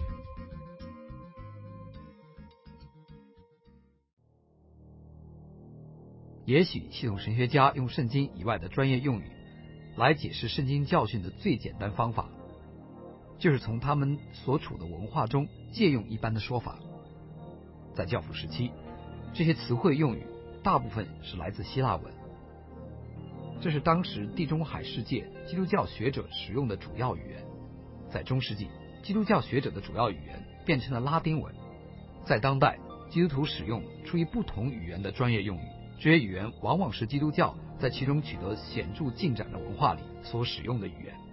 Speaker 1: 也许系统神学家用圣经以外的专业用语来解释圣经教训的最简单方法，就是从他们所处的文化中借用一般的说法。在教父时期，这些词汇用语大部分是来自希腊文，这是当时地中海世界基督教学者使用的主要语言。在中世纪，基督教学者的主要语言变成了拉丁文。在当代，基督徒使用出于不同语言的专业用语，这些语言往往是基督教在其中取得显著进展的文化里所使用的语言。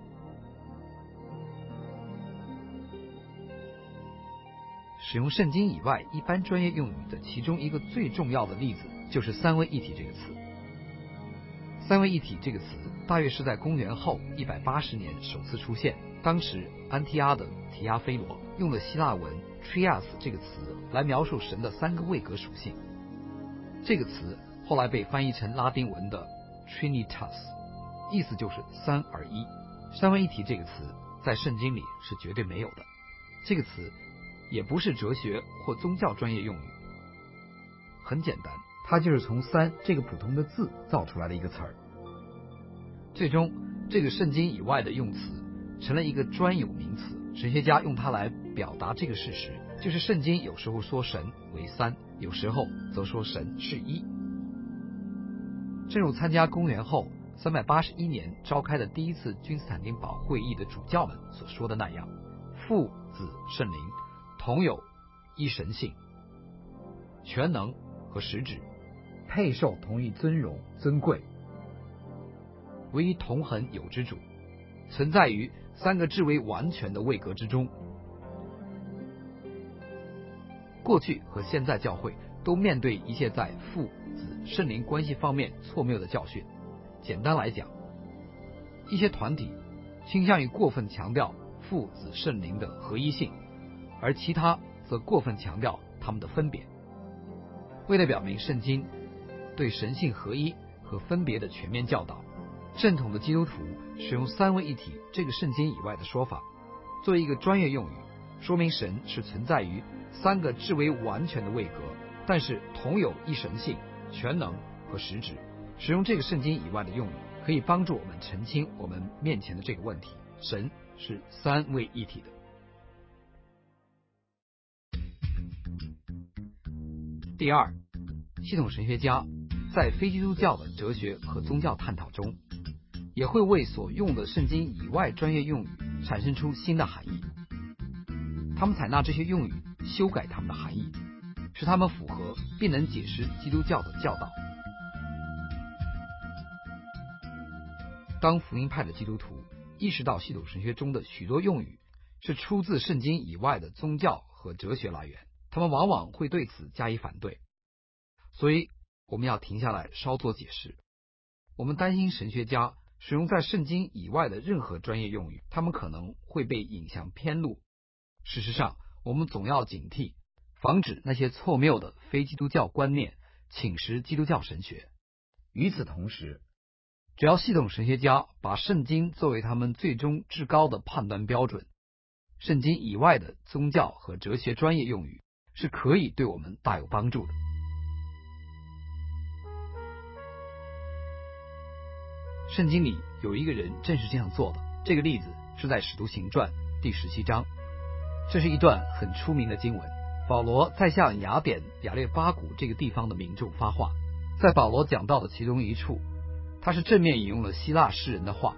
Speaker 1: 使用圣经以外一般专业用语的其中一个最重要的例子就是三位一体这个词。三位一体这个词大约是在公元后一百八十年首次出现，当时安提阿的提阿非罗用了希腊文 trias 这个词来描述神的三个位格属性。这个词后来被翻译成拉丁文的 trinitas， 意思就是三而一。三位一体这个词在圣经里是绝对没有的，这个词也不是哲学或宗教专业用语。很简单，它就是从三这个普通的字造出来的一个词儿。最终，这个圣经以外的用词成了一个专有名词，神学家用它来表达这个事实，就是圣经有时候说神为三，有时候则说神是一。正如参加公元后三百八十一年召开的第一次君士坦丁堡会议的主教们所说的那样，父子圣灵同有一神性、全能和实质，配受同一尊荣尊贵，唯一同恒有之主，存在于三个至为完全的位格之中。过去和现在教会都面对一切在父子圣灵关系方面错谬的教训。简单来讲，一些团体倾向于过分强调父子圣灵的合一性，而其他则过分强调他们的分别。为了表明圣经对神性合一和分别的全面教导，正统的基督徒使用三位一体这个圣经以外的说法作为一个专业用语，说明神是存在于三个至为完全的位格，但是同有一神性、全能和实质。使用这个圣经以外的用语可以帮助我们澄清我们面前的这个问题：神是三位一体的。第二，系统神学家在非基督教的哲学和宗教探讨中，也会为所用的圣经以外专业用语产生出新的含义。他们采纳这些用语，修改他们的含义，使它们符合并能解释基督教的教导。当福音派的基督徒意识到系统神学中的许多用语是出自圣经以外的宗教和哲学来源，他们往往会对此加以反对。所以我们要停下来稍作解释。我们担心神学家使用在圣经以外的任何专业用语，他们可能会被引向偏路。事实上，我们总要警惕，防止那些错谬的非基督教观念侵蚀基督教神学。与此同时，只要系统神学家把圣经作为他们最终至高的判断标准，圣经以外的宗教和哲学专业用语是可以对我们大有帮助的。圣经里有一个人正是这样做的，这个例子是在使徒行传第十七章。这是一段很出名的经文，保罗在向雅典亚列巴谷这个地方的民众发话。在保罗讲到的其中一处，他是正面引用了希腊诗人的话，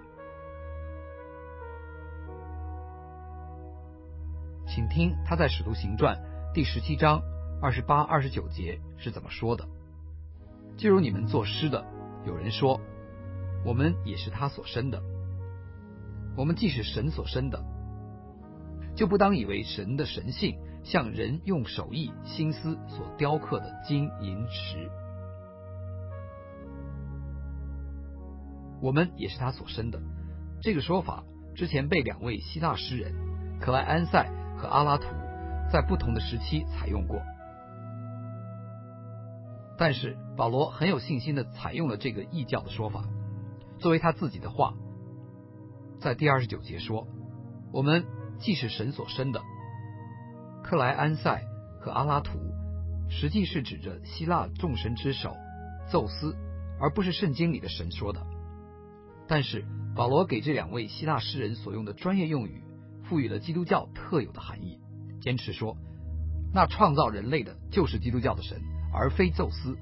Speaker 1: 请听他在使徒行传第十七章二十八、二十九节是怎么说的。就如你们作诗的，有人说，我们也是他所生的。我们既是神所生的，就不当以为神的神性像人用手艺心思所雕刻的金银石。我们也是他所生的，这个说法之前被两位希腊诗人克莱安塞和阿拉图在不同的时期采用过，但是保罗很有信心地采用了这个异教的说法作为他自己的话。在第二十九节说，我们既是神所生的。克莱安塞和阿拉图实际是指着希腊众神之首宙斯，而不是圣经里的神说的。但是保罗给这两位希腊诗人所用的专业用语赋予了基督教特有的含义，坚持说那创造人类的就是基督教的神，而非宙斯。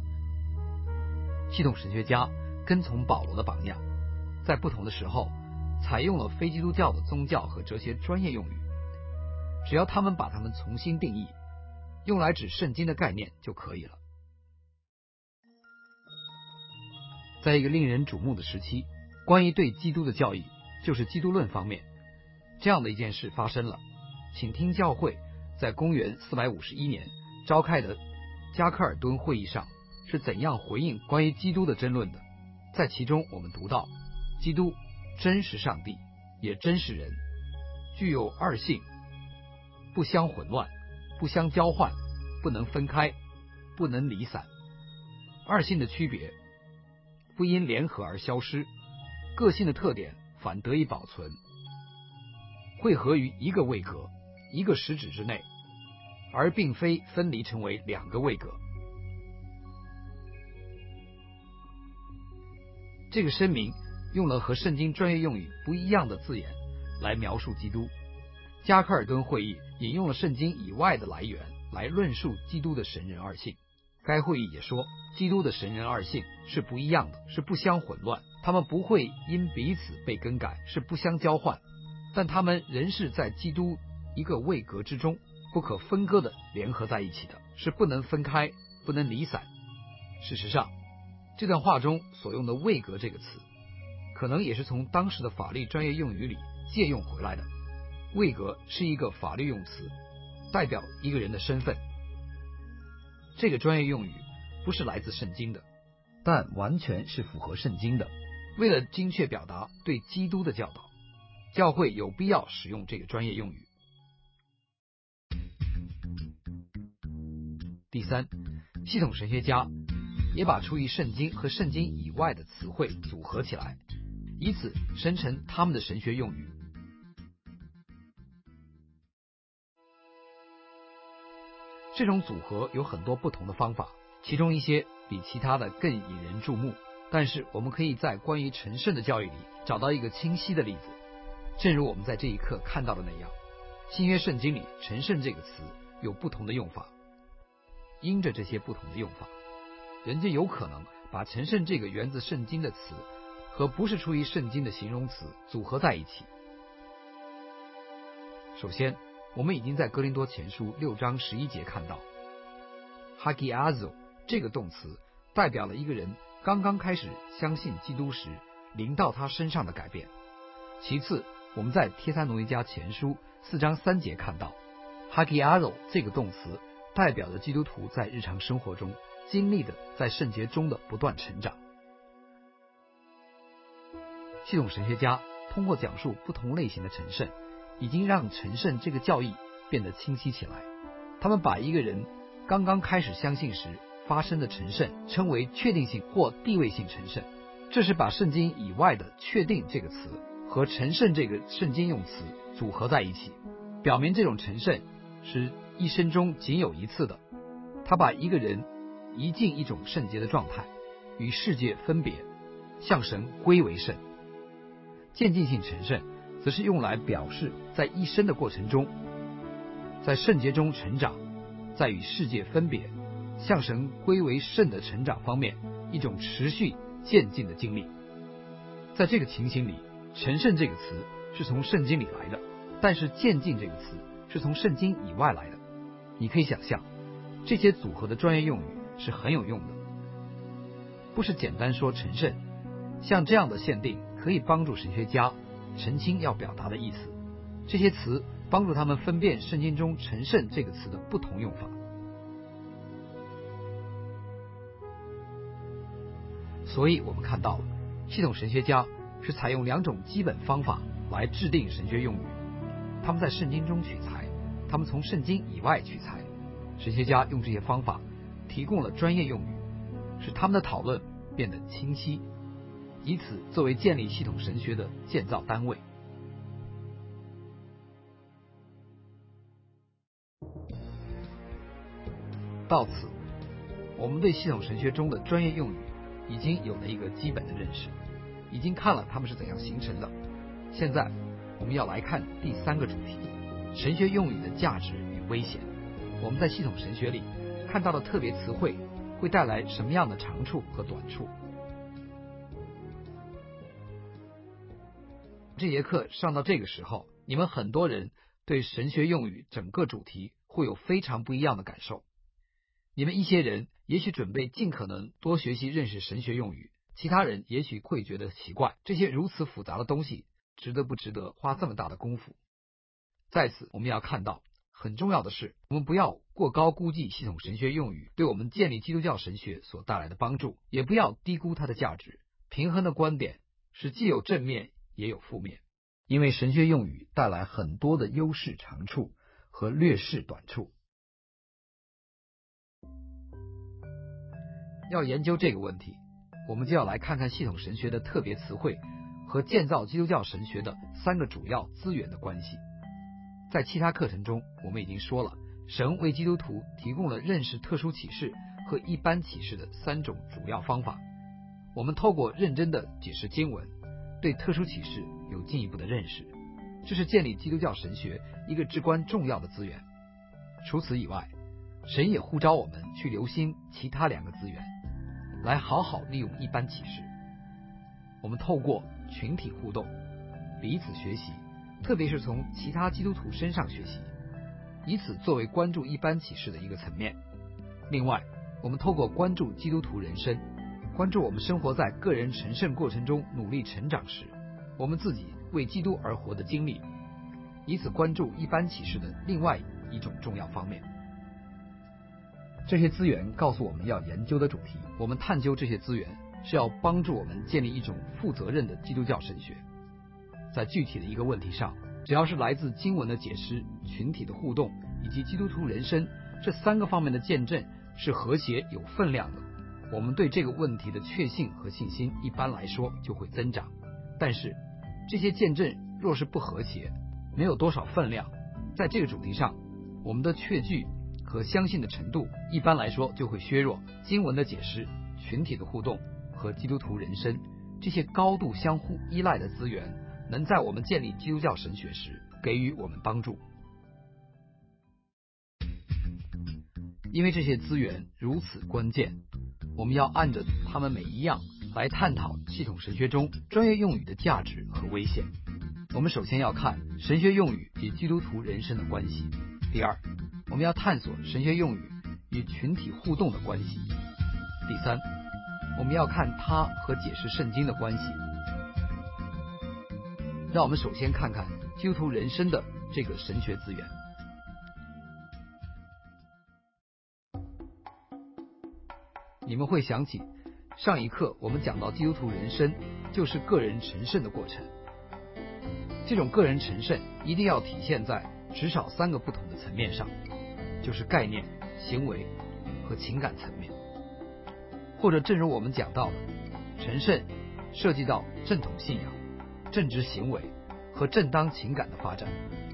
Speaker 1: 系统神学家跟从保罗的榜样，在不同的时候采用了非基督教的宗教和哲学专业用语，只要他们把它们重新定义，用来指圣经的概念就可以了。在一个令人瞩目的时期，关于对基督的教义，就是基督论方面，这样的一件事发生了。请听教会在公元四百五十一年召开的加克尔敦会议上是怎样回应关于基督的争论的。在其中我们读到，基督真是上帝，也真是人，具有二性，不相混乱，不相交换，不能分开，不能离散。二性的区别不因联合而消失，个性的特点反得以保存，汇合于一个位格、一个实质之内，而并非分离成为两个位格。这个声明用了和圣经专业用语不一样的字眼来描述基督。加克尔敦会议引用了圣经以外的来源来论述基督的神人二性。该会议也说，基督的神人二性是不一样的，是不相混乱，他们不会因彼此被更改，是不相交换，但他们仍是在基督一个位格之中，不可分割的联合在一起的，是不能分开，不能离散。事实上，这段话中所用的位格这个词，可能也是从当时的法律专业用语里借用回来的。位格是一个法律用词，代表一个人的身份。这个专业用语不是来自圣经的，但完全是符合圣经的。为了精确表达对基督的教导，教会有必要使用这个专业用语。第三，系统神学家也把出于圣经和圣经以外的词汇组合起来，以此生成他们的神学用语。这种组合有很多不同的方法，其中一些比其他的更引人注目，但是我们可以在关于成圣的教育里找到一个清晰的例子。正如我们在这一课看到的那样，新约圣经里成圣这个词有不同的用法。因着这些不同的用法，人就有可能把成圣这个源自圣经的词和不是出于圣经的形容词组合在一起。首先，我们已经在哥林多前书六章十一节看到 hagiazo 这个动词代表了一个人刚刚开始相信基督时临到他身上的改变。其次，我们在帖撒罗尼迦前书四章三节看到 hagiazo 这个动词代表着基督徒在日常生活中经历的在圣洁中的不断成长。 系统神学家通过讲述不同类型的成圣，已经让成圣这个教义变得清晰起来。他们把一个人刚刚开始相信时发生的成圣称为确定性或地位性成圣，这是把圣经以外的确定这个词和成圣这个圣经用词组合在一起，表明这种成圣是一生中仅有一次的。他把一个人移进一种圣洁的状态，与世界分别，向神归为圣。渐进性成圣则是用来表示在一生的过程中，在圣洁中成长，在与世界分别，向神归为圣的成长方面一种持续渐进的经历。在这个情形里，成圣这个词是从圣经里来的，但是渐进这个词是从圣经以外来的。你可以想象，这些组合的专业用语是很有用的，不是简单说成圣。像这样的限定可以帮助神学家澄清要表达的意思，这些词帮助他们分辨圣经中成圣这个词的不同用法。所以我们看到了，系统神学家是采用两种基本方法来制定神学用语，他们在圣经中取材，他们从圣经以外取材。神学家用这些方法提供了专业用语，使他们的讨论变得清晰，以此作为建立系统神学的建造单位。到此，我们对系统神学中的专业用语已经有了一个基本的认识，已经看了它们是怎样形成的。现在我们要来看第三个主题：神学用语的价值与危险。我们在系统神学里看到的特别词汇会带来什么样的长处和短处？这节课上到这个时候，你们很多人对神学用语整个主题会有非常不一样的感受。你们一些人也许准备尽可能多学习认识神学用语，其他人也许会觉得奇怪，这些如此复杂的东西值得不值得花这么大的功夫？在此我们要看到，很重要的是，我们不要过高估计系统神学用语对我们建立基督教神学所带来的帮助，也不要低估它的价值。平衡的观点是既有正面也有负面，因为神学用语带来很多的优势长处和劣势短处。要研究这个问题，我们就要来看看系统神学的特别词汇和建造基督教神学的三个主要资源的关系。在其他课程中我们已经说了，神为基督徒提供了认识特殊启示和一般启示的三种主要方法。我们透过认真的解释经文，对特殊启示有进一步的认识，这是建立基督教神学一个至关重要的资源。除此以外，神也呼召我们去留心其他两个资源，来好好利用一般启示。我们透过群体互动，彼此学习，特别是从其他基督徒身上学习，以此作为关注一般启示的一个层面。另外，我们透过关注基督徒人生，关注我们生活在个人成圣过程中努力成长时，我们自己为基督而活的经历，以此关注一般启示的另外一种重要方面。这些资源告诉我们要研究的主题，我们探究这些资源是要帮助我们建立一种负责任的基督教神学。在具体的一个问题上，只要是来自经文的解释、群体的互动以及基督徒人生这三个方面的见证是和谐有分量的，我们对这个问题的确信和信心一般来说就会增长。但是这些见证若是不和谐，没有多少分量，在这个主题上我们的确据和相信的程度一般来说就会削弱。经文的解释、群体的互动和基督徒人生这些高度相互依赖的资源，能在我们建立基督教神学时给予我们帮助。因为这些资源如此关键，我们要按着他们每一样来探讨系统神学中专业用语的价值和危险。我们首先要看神学用语与基督徒人生的关系。第二，我们要探索神学用语与群体互动的关系。第三，我们要看它和解释圣经的关系。让我们首先看看基督徒人生的这个神学资源。你们会想起上一课我们讲到基督徒人生就是个人成圣的过程，这种个人成圣一定要体现在至少三个不同的层面上，就是概念、行为和情感层面。或者正如我们讲到的，成圣涉及到正统信仰、正直行为和正当情感的发展。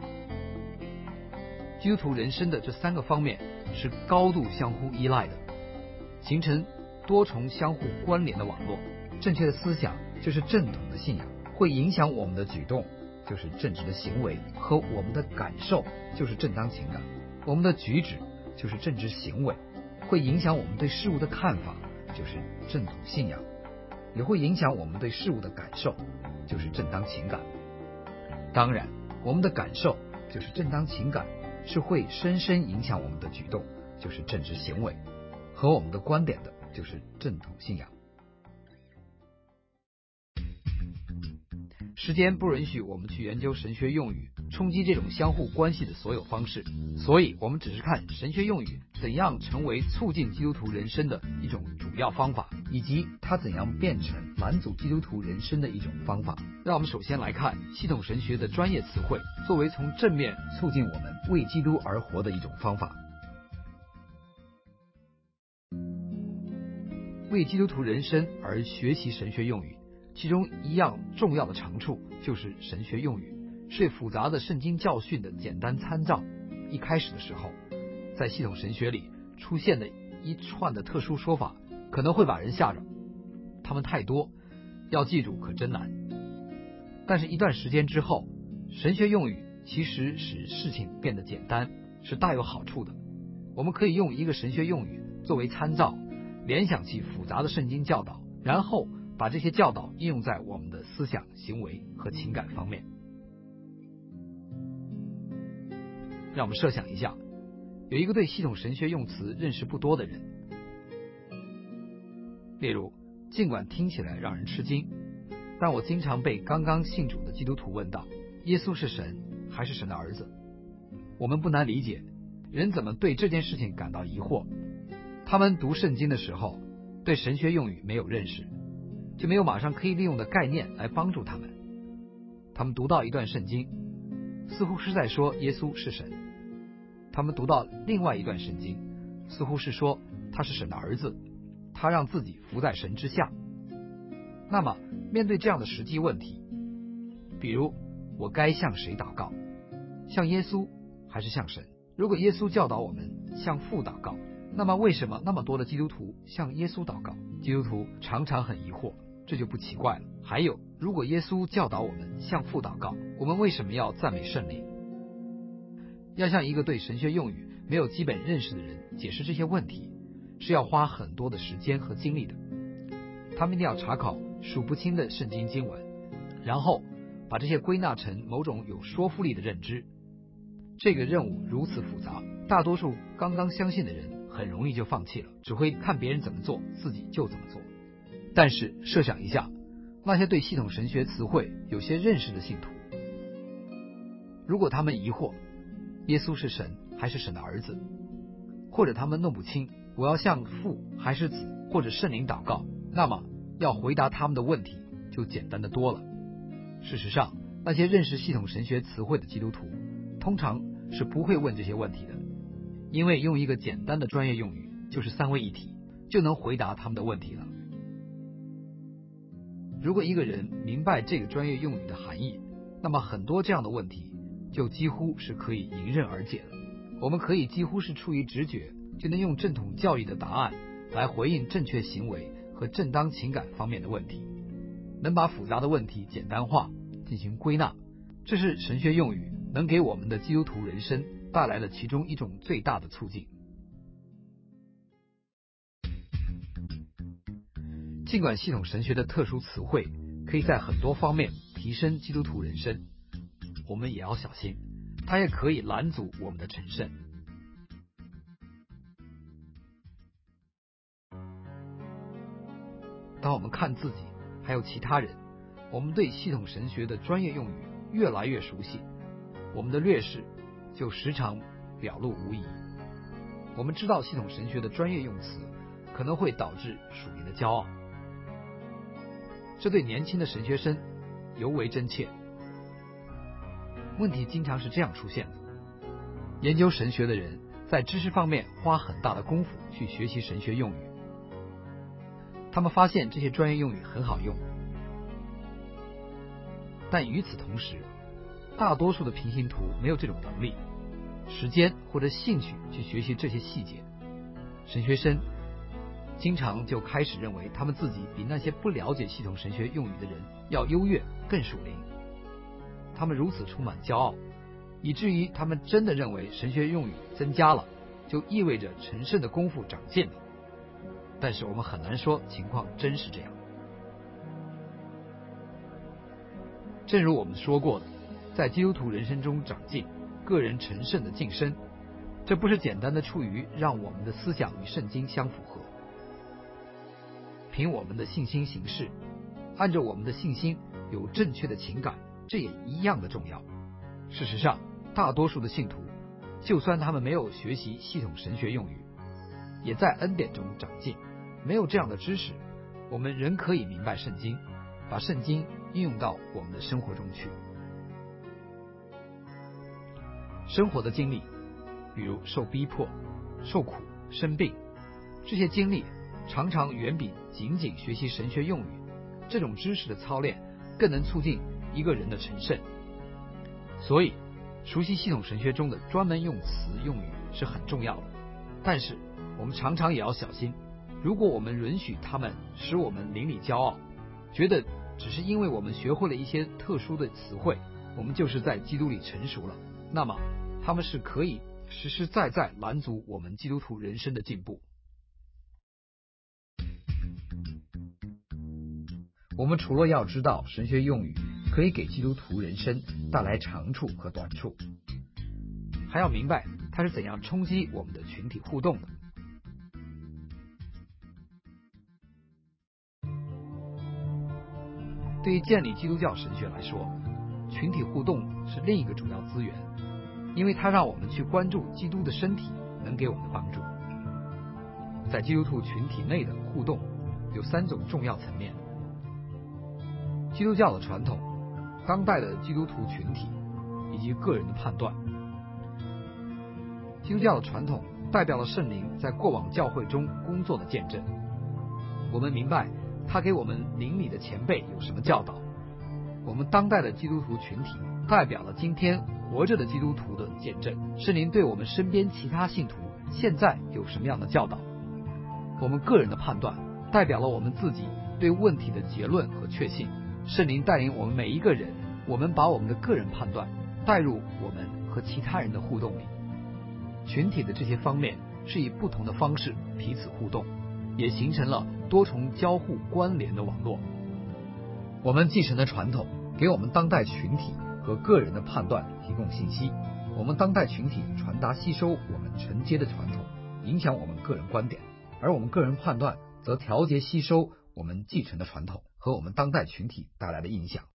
Speaker 1: 基督徒人生的这三个方面是高度相互依赖的，形成多重相互关联的网络。正确的思想就是正统的信仰，会影响我们的举动，就是正直的行为，和我们的感受就是正当情感。我们的举止就是正直行为，会影响我们对事物的看法，就是正统信仰，也会影响我们对事物的感受，就是正当情感。当然，我们的感受就是正当情感，是会深深影响我们的举动，就是正直行为，和我们的观点的，就是正统信仰。时间不允许我们去研究神学用语，冲击这种相互关系的所有方式，所以我们只是看神学用语怎样成为促进基督徒人生的一种主要方法，以及它怎样变成拦阻基督徒人生的一种方法。让我们首先来看系统神学的专业词汇，作为从正面促进我们为基督而活的一种方法。为基督徒人生而学习神学用语，其中一样重要的长处就是神学用语是复杂的圣经教训的简单参照。一开始的时候，在系统神学里出现的一串的特殊说法可能会把人吓着，它们太多，要记住可真难。但是一段时间之后，神学用语其实使事情变得简单，是大有好处的。我们可以用一个神学用语作为参照，联想起复杂的圣经教导，然后把这些教导应用在我们的思想、行为和情感方面。让我们设想一下，有一个对系统神学用词认识不多的人，例如，尽管听起来让人吃惊，但我经常被刚刚信主的基督徒问到，耶稣是神还是神的儿子？我们不难理解人怎么对这件事情感到疑惑。他们读圣经的时候对神学用语没有认识，就没有马上可以利用的概念来帮助他们。他们读到一段圣经，似乎是在说耶稣是神，他们读到另外一段圣经，似乎是说他是神的儿子，他让自己服在神之下。那么面对这样的实际问题，比如我该向谁祷告，向耶稣还是向神？如果耶稣教导我们向父祷告，那么为什么那么多的基督徒向耶稣祷告？基督徒常常很疑惑，这就不奇怪了。还有，如果耶稣教导我们向父祷告，我们为什么要赞美圣灵？要向一个对神学用语没有基本认识的人解释这些问题，是要花很多的时间和精力的。他们一定要查考数不清的圣经经文，然后把这些归纳成某种有说服力的认知。这个任务如此复杂，大多数刚刚相信的人很容易就放弃了，只会看别人怎么做，自己就怎么做。但是设想一下，那些对系统神学词汇有些认识的信徒，如果他们疑惑耶稣是神还是神的儿子，或者他们弄不清我要向父还是子或者圣灵祷告，那么要回答他们的问题就简单的多了。事实上，那些认识系统神学词汇的基督徒通常是不会问这些问题的，因为用一个简单的专业用语，就是三位一体，就能回答他们的问题了。如果一个人明白这个专业用语的含义，那么很多这样的问题就几乎是可以迎刃而解的。我们可以几乎是出于直觉就能用正统教育的答案来回应正确行为和正当情感方面的问题，能把复杂的问题简单化，进行归纳。这是神学用语能给我们的基督徒人生带来的其中一种最大的促进。尽管系统神学的特殊词汇可以在很多方面提升基督徒人生，我们也要小心，它也可以拦阻我们的成圣。当我们看自己还有其他人，我们对系统神学的专业用语越来越熟悉，我们的劣势就时常表露无遗。我们知道系统神学的专业用词可能会导致属灵的骄傲， 这对年轻的神学生尤为真切。问题经常是这样出现的：研究神学的人在知识方面花很大的功夫去学习神学用语，他们发现这些专业用语很好用，但与此同时，大多数的平行图没有这种能力、时间或者兴趣去学习这些细节。神学生经常就开始认为他们自己比那些不了解系统神学用语的人要优越、更属灵。他们如此充满骄傲，以至于他们真的认为神学用语增加了，就意味着成圣的功夫长进了。但是我们很难说情况真是这样。正如我们说过的，在基督徒人生中长进，个人成圣的晋升，这不是简单的出于让我们的思想与圣经相符合，凭我们的信心行事，按照我们的信心有正确的情感，这也一样的重要。事实上，大多数的信徒，就算他们没有学习系统神学用语，也在恩典中长进。没有这样的知识，我们仍可以明白圣经，把圣经应用到我们的生活中去。生活的经历，比如受逼迫、受苦、生病，这些经历常常远比仅仅学习神学用语这种知识的操练更能促进一个人的成圣。所以熟悉系统神学中的专门用词用语是很重要的，但是我们常常也要小心，如果我们允许他们使我们邻里骄傲，觉得只是因为我们学会了一些特殊的词汇，我们就是在基督里成熟了，那么他们是可以实实在在拦阻我们基督徒人生的进步。我们除了要知道神学用语可以给基督徒人生带来长处和短处，还要明白它是怎样冲击我们的群体互动的。对于建立基督教神学来说，群体互动是另一个主要资源，因为它让我们去关注基督的身体能给我们的帮助。在基督徒群体内的互动有三种重要层面：基督教的传统、当代的基督徒群体以及个人的判断。基督教的传统代表了圣灵在过往教会中工作的见证，我们明白他给我们邻里的前辈有什么教导。我们当代的基督徒群体代表了今天活着的基督徒的见证，圣灵对我们身边其他信徒现在有什么样的教导。我们个人的判断代表了我们自己对问题的结论和确信，圣灵带领我们每一个人，我们把我们的个人判断带入我们和其他人的互动里。群体的这些方面是以不同的方式彼此互动，也形成了多重交互关联的网络。我们继承的传统给我们当代群体和个人的判断提供信息，我们当代群体传达吸收我们承接的传统，影响我们个人观点，而我们个人判断则调节吸收我们继承的传统和我们当代群体带来的影响。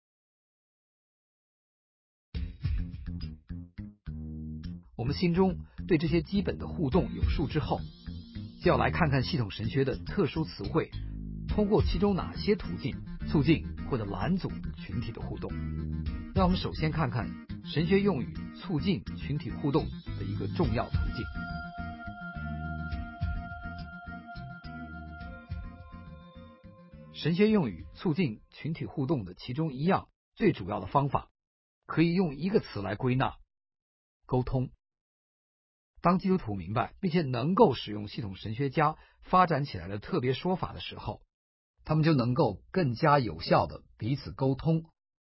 Speaker 1: 我们心中对这些基本的互动有数之后，就要来看看系统神学的特殊词汇通过其中哪些途径促进或者拦阻群体的互动。让我们首先看看神学用语促进群体互动的一个重要途径。神学用语促进群体互动的其中一样最主要的方法，可以用一个词来归纳：沟通。当基督徒明白并且能够使用系统神学家发展起来的特别说法的时候，他们就能够更加有效地彼此沟通。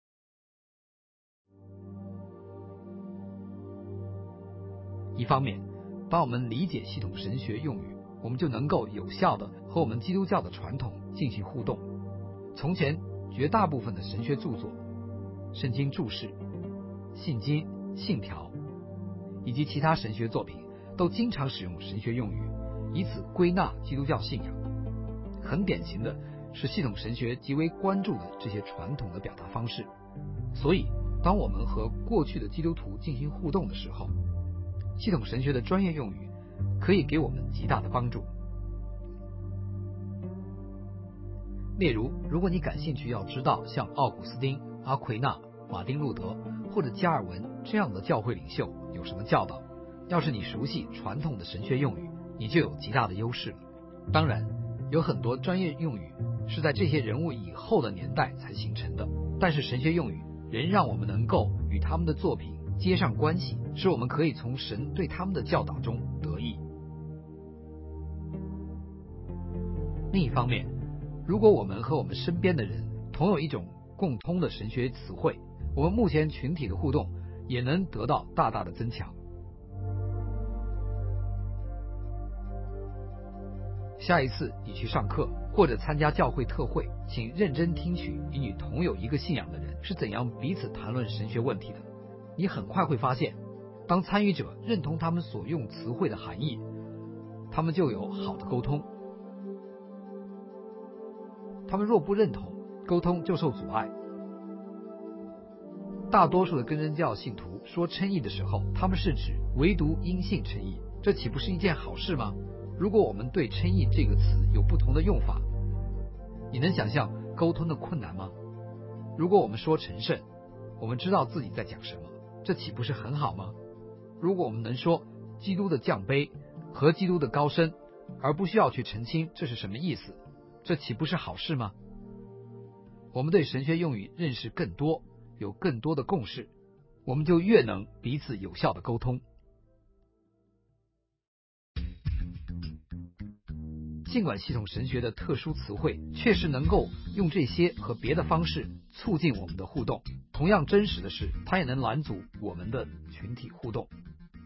Speaker 1: 一方面，当我们理解系统神学用语，我们就能够有效地和我们基督教的传统进行互动。从前绝大部分的神学著作、圣经注释、信经、信条以及其他神学作品都经常使用神学用语，以此归纳基督教信仰。很典型的是系统神学极为关注的这些传统的表达方式。所以当我们和过去的基督徒进行互动的时候，系统神学的专业用语可以给我们极大的帮助。 例如，如果你感兴趣要知道像奥古斯丁、阿奎那、马丁路德或者加尔文这样的教会领袖有什么教导，要是你熟悉传统的神学用语，你就有极大的优势了。当然，有很多专业用语是在这些人物以后的年代才形成的，但是神学用语仍让我们能够与他们的作品接上关系，使我们可以从神对他们的教导中得益。另一方面，如果我们和我们身边的人同有一种共通的神学词汇，我们目前群体的互动也能得到大大的增强。下一次你去上课或者参加教会特会，请认真听取与你同有一个信仰的人是怎样彼此谈论神学问题的。你很快会发现，当参与者认同他们所用词汇的含义，他们就有好的沟通。他们若不认同，沟通就受阻碍。大多数的根真教信徒说称义的时候，他们是指唯独因信称义，这岂不是一件好事吗？如果我们对称义这个词有不同的用法，你能想象沟通的困难吗？如果我们说成圣，我们知道自己在讲什么，这岂不是很好吗？如果我们能说基督的降卑和基督的高升，而不需要去澄清这是什么意思，这岂不是好事吗？我们对神学用语认识更多，有更多的共识，我们就越能彼此有效的沟通。尽管系统神学的特殊词汇确实能够用这些和别的方式促进我们的互动，同样真实的是，它也能拦阻我们的群体互动。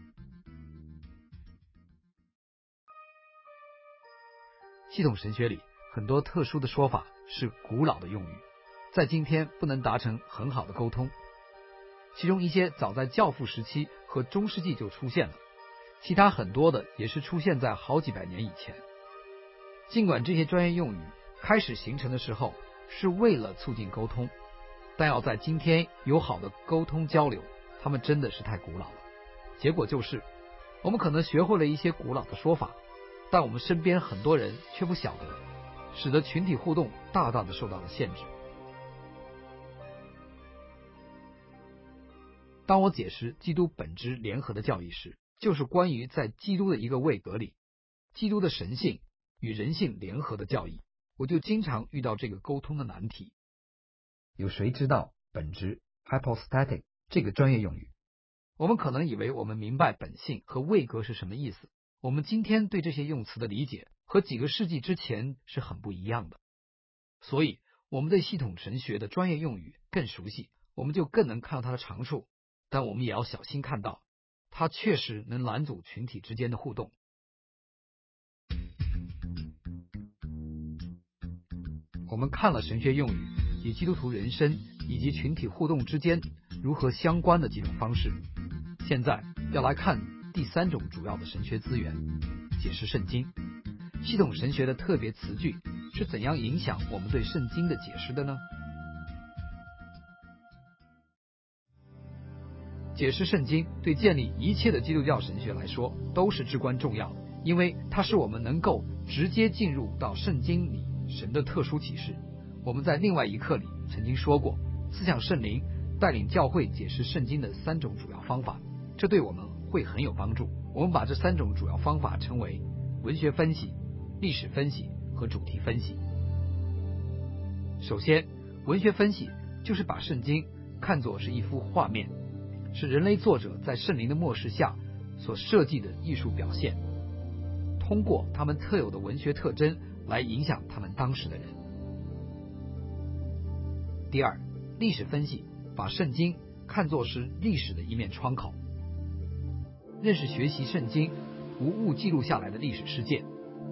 Speaker 1: 系统神学里很多特殊的说法是古老的用语，在今天不能达成很好的沟通。其中一些早在教父时期和中世纪就出现了，其他很多的也是出现在好几百年以前。尽管这些专业用语开始形成的时候是为了促进沟通，但要在今天有好的沟通交流，它们真的是太古老了。结果就是，我们可能学会了一些古老的说法，但我们身边很多人却不晓得，使得群体互动大大的受到了限制。当我解释基督本质联合的教义时，就是关于在基督的一个位格里，基督的神性与人性联合的教义，我就经常遇到这个沟通的难题。有谁知道本质 hypostatic 这个专业用语？我们可能以为我们明白本性和位格是什么意思，我们今天对这些用词的理解和几个世纪之前是很不一样的。所以我们对系统神学的专业用语更熟悉，我们就更能看到它的长处，但我们也要小心看到，它确实能拦阻群体之间的互动。我们看了神学用语与基督徒人生以及群体互动之间如何相关的几种方式，现在要来看第三种主要的神学资源——解释圣经。系统神学的特别词句是怎样影响我们对圣经的解释的呢？解释圣经对建立一切的基督教神学来说都是至关重要，因为它使我们能够直接进入到圣经里神的特殊启示。我们在另外一课里曾经说过，思想圣灵带领教会解释圣经的三种主要方法，这对我们会很有帮助。我们把这三种主要方法称为文学分析、历史分析和主题分析。首先，文学分析就是把圣经看作是一幅画面，是人类作者在圣灵的默示下所设计的艺术表现，通过他们特有的文学特征来影响他们当时的人。第二，历史分析把圣经看作是历史的一面窗口，认识学习圣经无误记录下来的历史事件。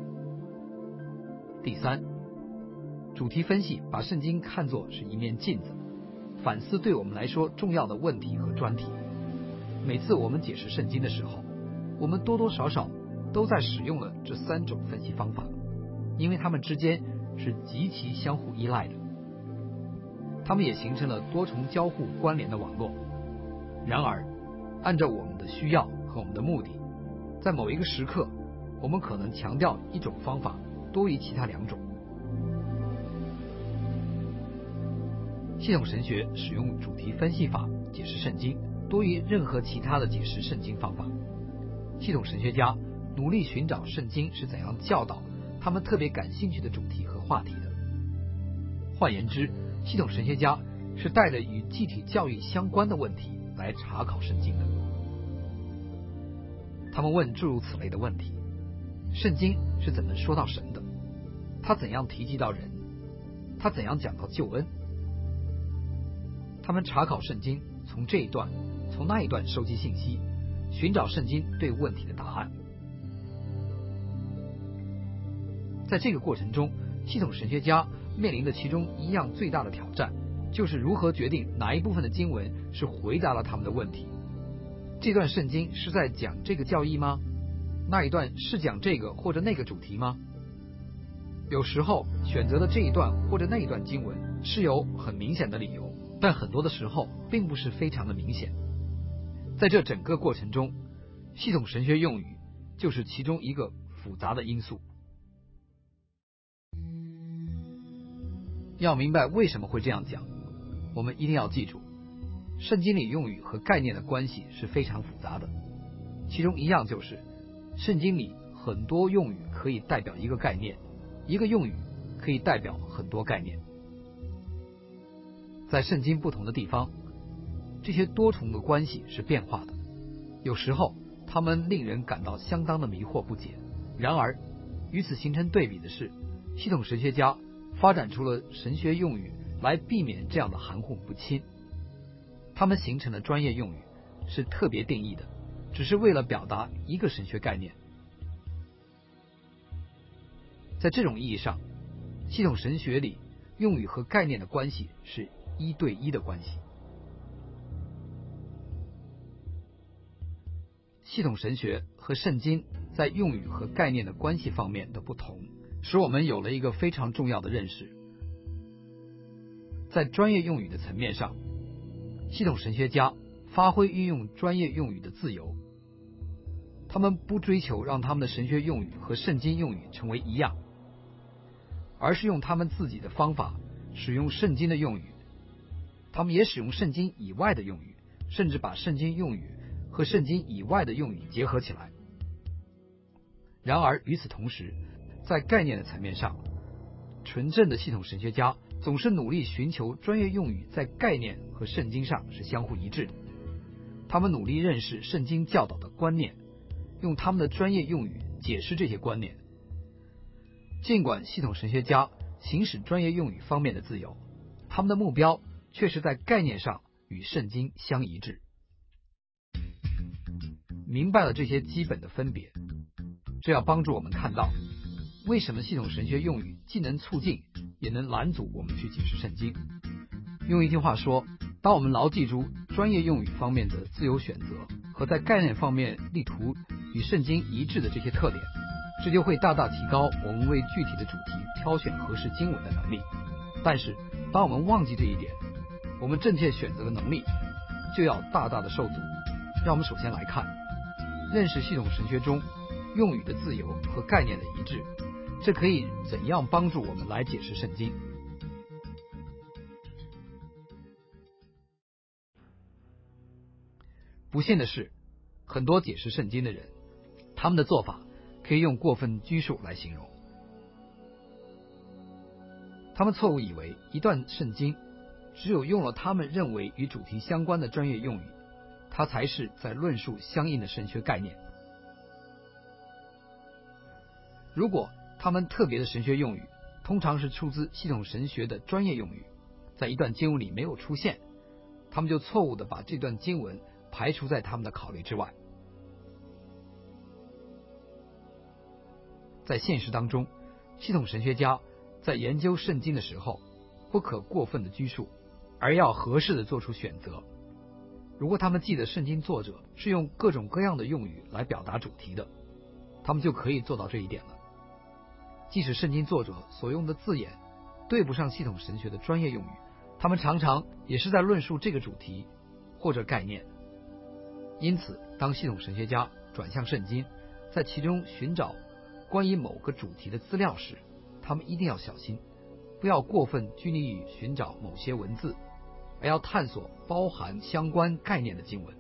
Speaker 1: 第三，主题分析把圣经看作是一面镜子，反思对我们来说重要的问题和专题。每次我们解释圣经的时候，我们多多少少都在使用了这三种分析方法，因为它们之间是极其相互依赖的，它们也形成了多重交互关联的网络。然而，按照我们的需要和我们的目的，在某一个时刻，我们可能强调一种方法多于其他两种。 系统神学使用主题分析法解释圣经，多于任何其他的解释圣经方法。系统神学家努力寻找圣经是怎样教导他们特别感兴趣的主题和话题的。换言之，系统神学家是带着与具体教育相关的问题来查考圣经的。他们问诸如此类的问题：圣经是怎么说到神的？他怎样提及到人？他怎样讲到救恩？他们查考圣经，从这一段从那一段收集信息，寻找圣经对问题的答案。在这个过程中，系统神学家面临的其中一样最大的挑战，就是如何决定哪一部分的经文是回答了他们的问题。这段圣经是在讲这个教义吗？那一段是讲这个或者那个主题吗？有时候选择的这一段或者那一段经文是有很明显的理由，但很多的时候并不是非常的明显。在这整个过程中，系统神学用语就是其中一个复杂的因素。要明白为什么会这样讲，我们一定要记住，圣经里用语和概念的关系是非常复杂的。其中一样就是，圣经里很多用语可以代表一个概念，一个用语可以代表很多概念。在圣经不同的地方，这些多重的关系是变化的，有时候它们令人感到相当的迷惑不解。然而，与此形成对比的是，系统神学家发展出了神学用语来避免这样的含混不清。他们形成的专业用语是特别定义的，只是为了表达一个神学概念。在这种意义上，系统神学里用语和概念的关系是一对一的关系。系统神学和圣经在用语和概念的关系方面的不同，使我们有了一个非常重要的认识。在专业用语的层面上，系统神学家发挥运用专业用语的自由，他们不追求让他们的神学用语和圣经用语成为一样，而是用他们自己的方法使用圣经的用语。他们也使用圣经以外的用语，甚至把圣经用语和圣经以外的用语结合起来。然而与此同时，在概念的层面上，纯正的系统神学家总是努力寻求专业用语在概念和圣经上是相互一致的。他们努力认识圣经教导的观念，用他们的专业用语解释这些观念。尽管系统神学家行使专业用语方面的自由，他们的目标却是在概念上与圣经相一致。明白了这些基本的分别，这要帮助我们看到为什么系统神学用语既能促进也能拦阻我们去解释圣经。用一句话说，当我们牢记住专业用语方面的自由选择和在概念方面力图与圣经一致的这些特点，这就会大大提高我们为具体的主题挑选合适经文的能力。但是当我们忘记这一点，我们正确选择的能力就要大大的受阻。让我们首先来看，认识系统神学中用语的自由和概念的一致，这可以怎样帮助我们来解释圣经。不幸的是，很多解释圣经的人，他们的做法可以用过分拘束来形容。他们错误以为一段圣经只有用了他们认为与主题相关的专业用语，它才是在论述相应的神学概念。如果他们特别的神学用语通常是出自系统神学的专业用语，在一段经文里没有出现，他们就错误地把这段经文排除在他们的考虑之外。在现实当中，系统神学家在研究圣经的时候，不可过分的拘束，而要合适的做出选择。如果他们记得圣经作者是用各种各样的用语来表达主题的，他们就可以做到这一点了。即使圣经作者所用的字眼对不上系统神学的专业用语，他们常常也是在论述这个主题或者概念。因此，当系统神学家转向圣经，在其中寻找关于某个主题的资料时，他们一定要小心，不要过分拘泥于寻找某些文字而要探索包含相关概念的经文。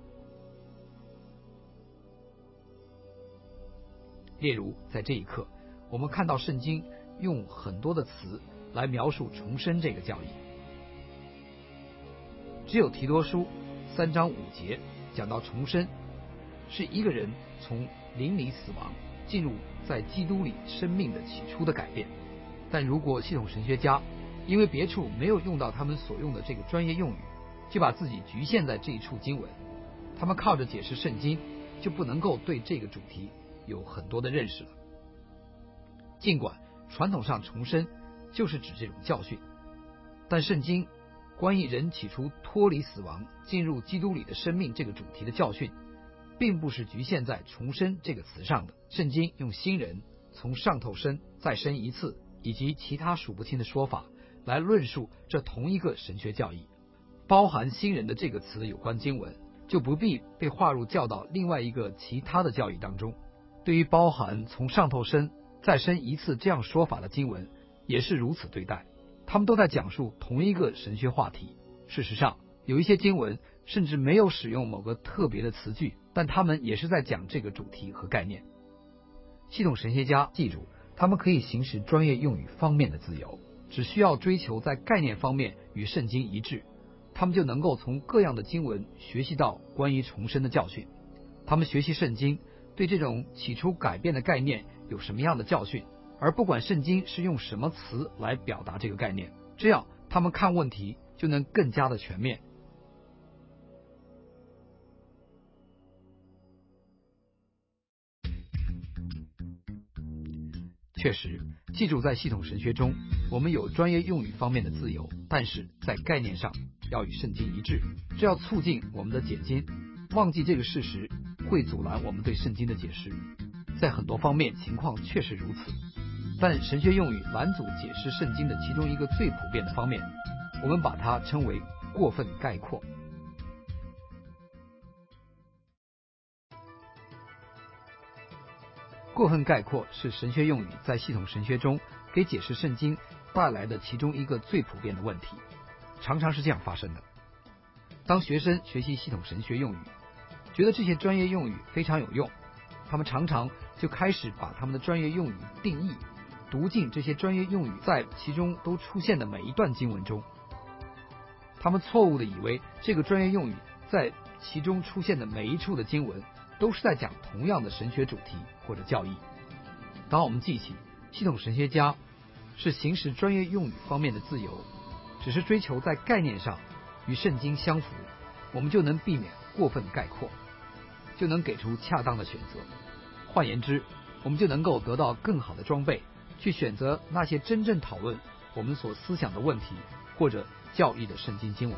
Speaker 1: 例如，在这一课，我们看到圣经用很多的词来描述重生这个教义。只有提多书三章五节讲到重生是一个人从灵里死亡进入在基督里生命的起初的改变。但如果系统神学家因为别处没有用到他们所用的这个专业用语，就把自己局限在这一处经文，他们靠着解释圣经就不能够对这个主题有很多的认识了。尽管传统上重生就是指这种教训，但圣经关于人起初脱离死亡进入基督里的生命这个主题的教训，并不是局限在重生这个词上的。圣经用新人从上头生再生一次以及其他数不清的说法来论述这同一个神学教义。包含新人的这个词的有关经文就不必被划入教导另外一个其他的教义当中。对于包含从上头生再生一次这样说法的经文也是如此对待，他们都在讲述同一个神学话题。事实上，有一些经文甚至没有使用某个特别的词句，但他们也是在讲这个主题和概念。系统神学家记住，他们可以行使专业用语方面的自由，只需要追求在概念方面与圣经一致，他们就能够从各样的经文学习到关于重生的教训。他们学习圣经对这种起初改变的概念有什么样的教训，而不管圣经是用什么词来表达这个概念，这样他们看问题就能更加的全面。确实，记住在系统神学中，我们有专业用语方面的自由，但是在概念上要与圣经一致，这要促进我们的解经。忘记这个事实会阻拦我们对圣经的解释。在很多方面情况确实如此，但神学用语拦阻解释圣经的其中一个最普遍的方面，我们把它称为过分概括。过分概括是神学用语在系统神学中给解释圣经带来的其中一个最普遍的问题，常常是这样发生的。当学生学习系统神学用语，觉得这些专业用语非常有用，他们常常就开始把他们的专业用语定义读进这些专业用语在其中都出现的每一段经文中。他们错误地以为这个专业用语在其中出现的每一处的经文都是在讲同样的神学主题或者教义。当我们记起系统神学家是行使专业用语方面的自由，只是追求在概念上与圣经相符，我们就能避免过分概括，就能给出恰当的选择。换言之，我们就能够得到更好的装备，去选择那些真正讨论我们所思想的问题或者教义的圣经经文。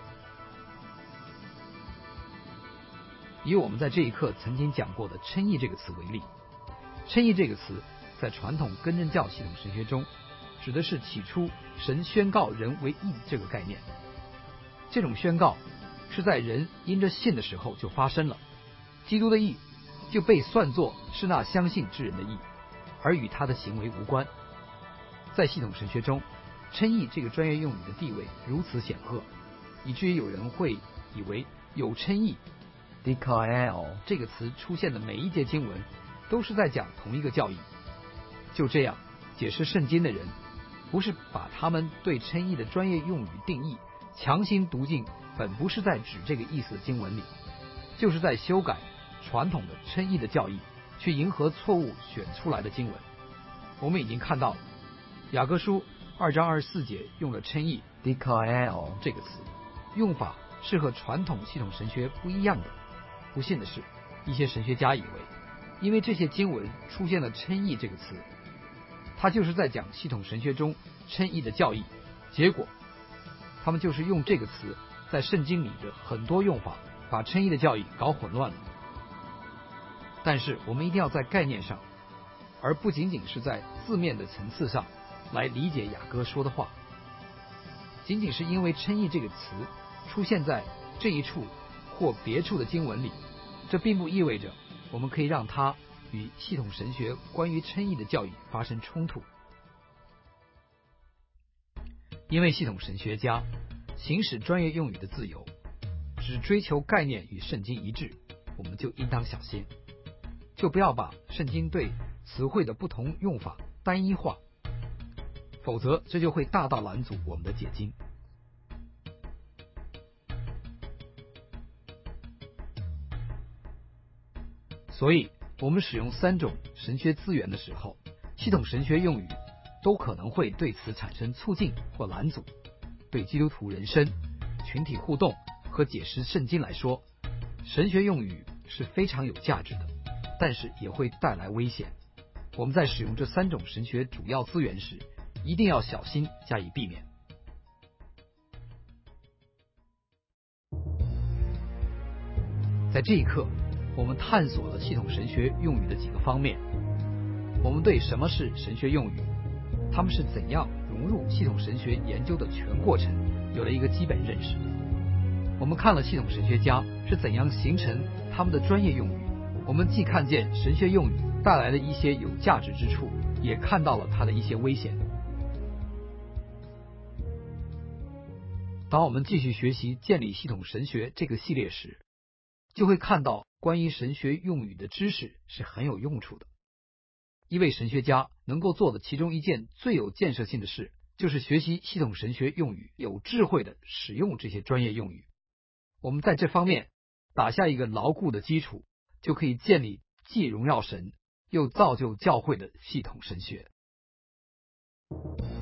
Speaker 1: 以我们在这一课曾经讲过的称义这个词为例，称义这个词在传统更正教系统神学中指的是起初神宣告人为义这个概念。这种宣告是在人因着信的时候就发生了，基督的义就被算作是那相信之人的义，而与他的行为无关。在系统神学中，称义这个专业用语的地位如此显赫，以至于有人会以为有称义 dikael 这个词出现的每一节经文都是在讲同一个教义。就这样解释圣经的人，不是把他们对称义的专业用语定义强行读进本不是在指这个意思的经文里，就是在修改传统的称义的教义，去迎合错误选出来的经文。我们已经看到了雅各书二章二十四节用了称义 dikael 这个词，用法是和传统系统神学不一样的。不幸的是，一些神学家以为因为这些经文出现了称义这个词，它就是在讲系统神学中称义的教义，结果他们就是用这个词在圣经里的很多用法把称义的教义搞混乱了。但是我们一定要在概念上，而不仅仅是在字面的层次上来理解雅各说的话。仅仅是因为称义这个词出现在这一处或别处的经文里，这并不意味着我们可以让它与系统神学关于称义的教义发生冲突。因为系统神学家行使专业用语的自由，只追求概念与圣经一致，我们就应当小心，就不要把圣经对词汇的不同用法单一化，否则这就会大大拦阻我们的解经。所以我们使用三种神学资源的时候，系统神学用语都可能会对此产生促进或拦阻。对基督徒人生、群体互动和解释圣经来说，神学用语是非常有价值的，但是也会带来危险。我们在使用这三种神学主要资源时，一定要小心加以避免。在这一课，我们探索了系统神学用语的几个方面。我们对什么是神学用语，它们是怎样融入系统神学研究的全过程，有了一个基本认识。我们看了系统神学家是怎样形成他们的专业用语，我们既看见神学用语带来的一些有价值之处，也看到了它的一些危险。当我们继续学习建立系统神学这个系列时，就会看到关于神学用语的知识是很有用处的。一位神学家能够做的其中一件最有建设性的事，就是学习系统神学用语，有智慧的使用这些专业用语。我们在这方面打下一个牢固的基础，就可以建立既荣耀神又造就教会的系统神学。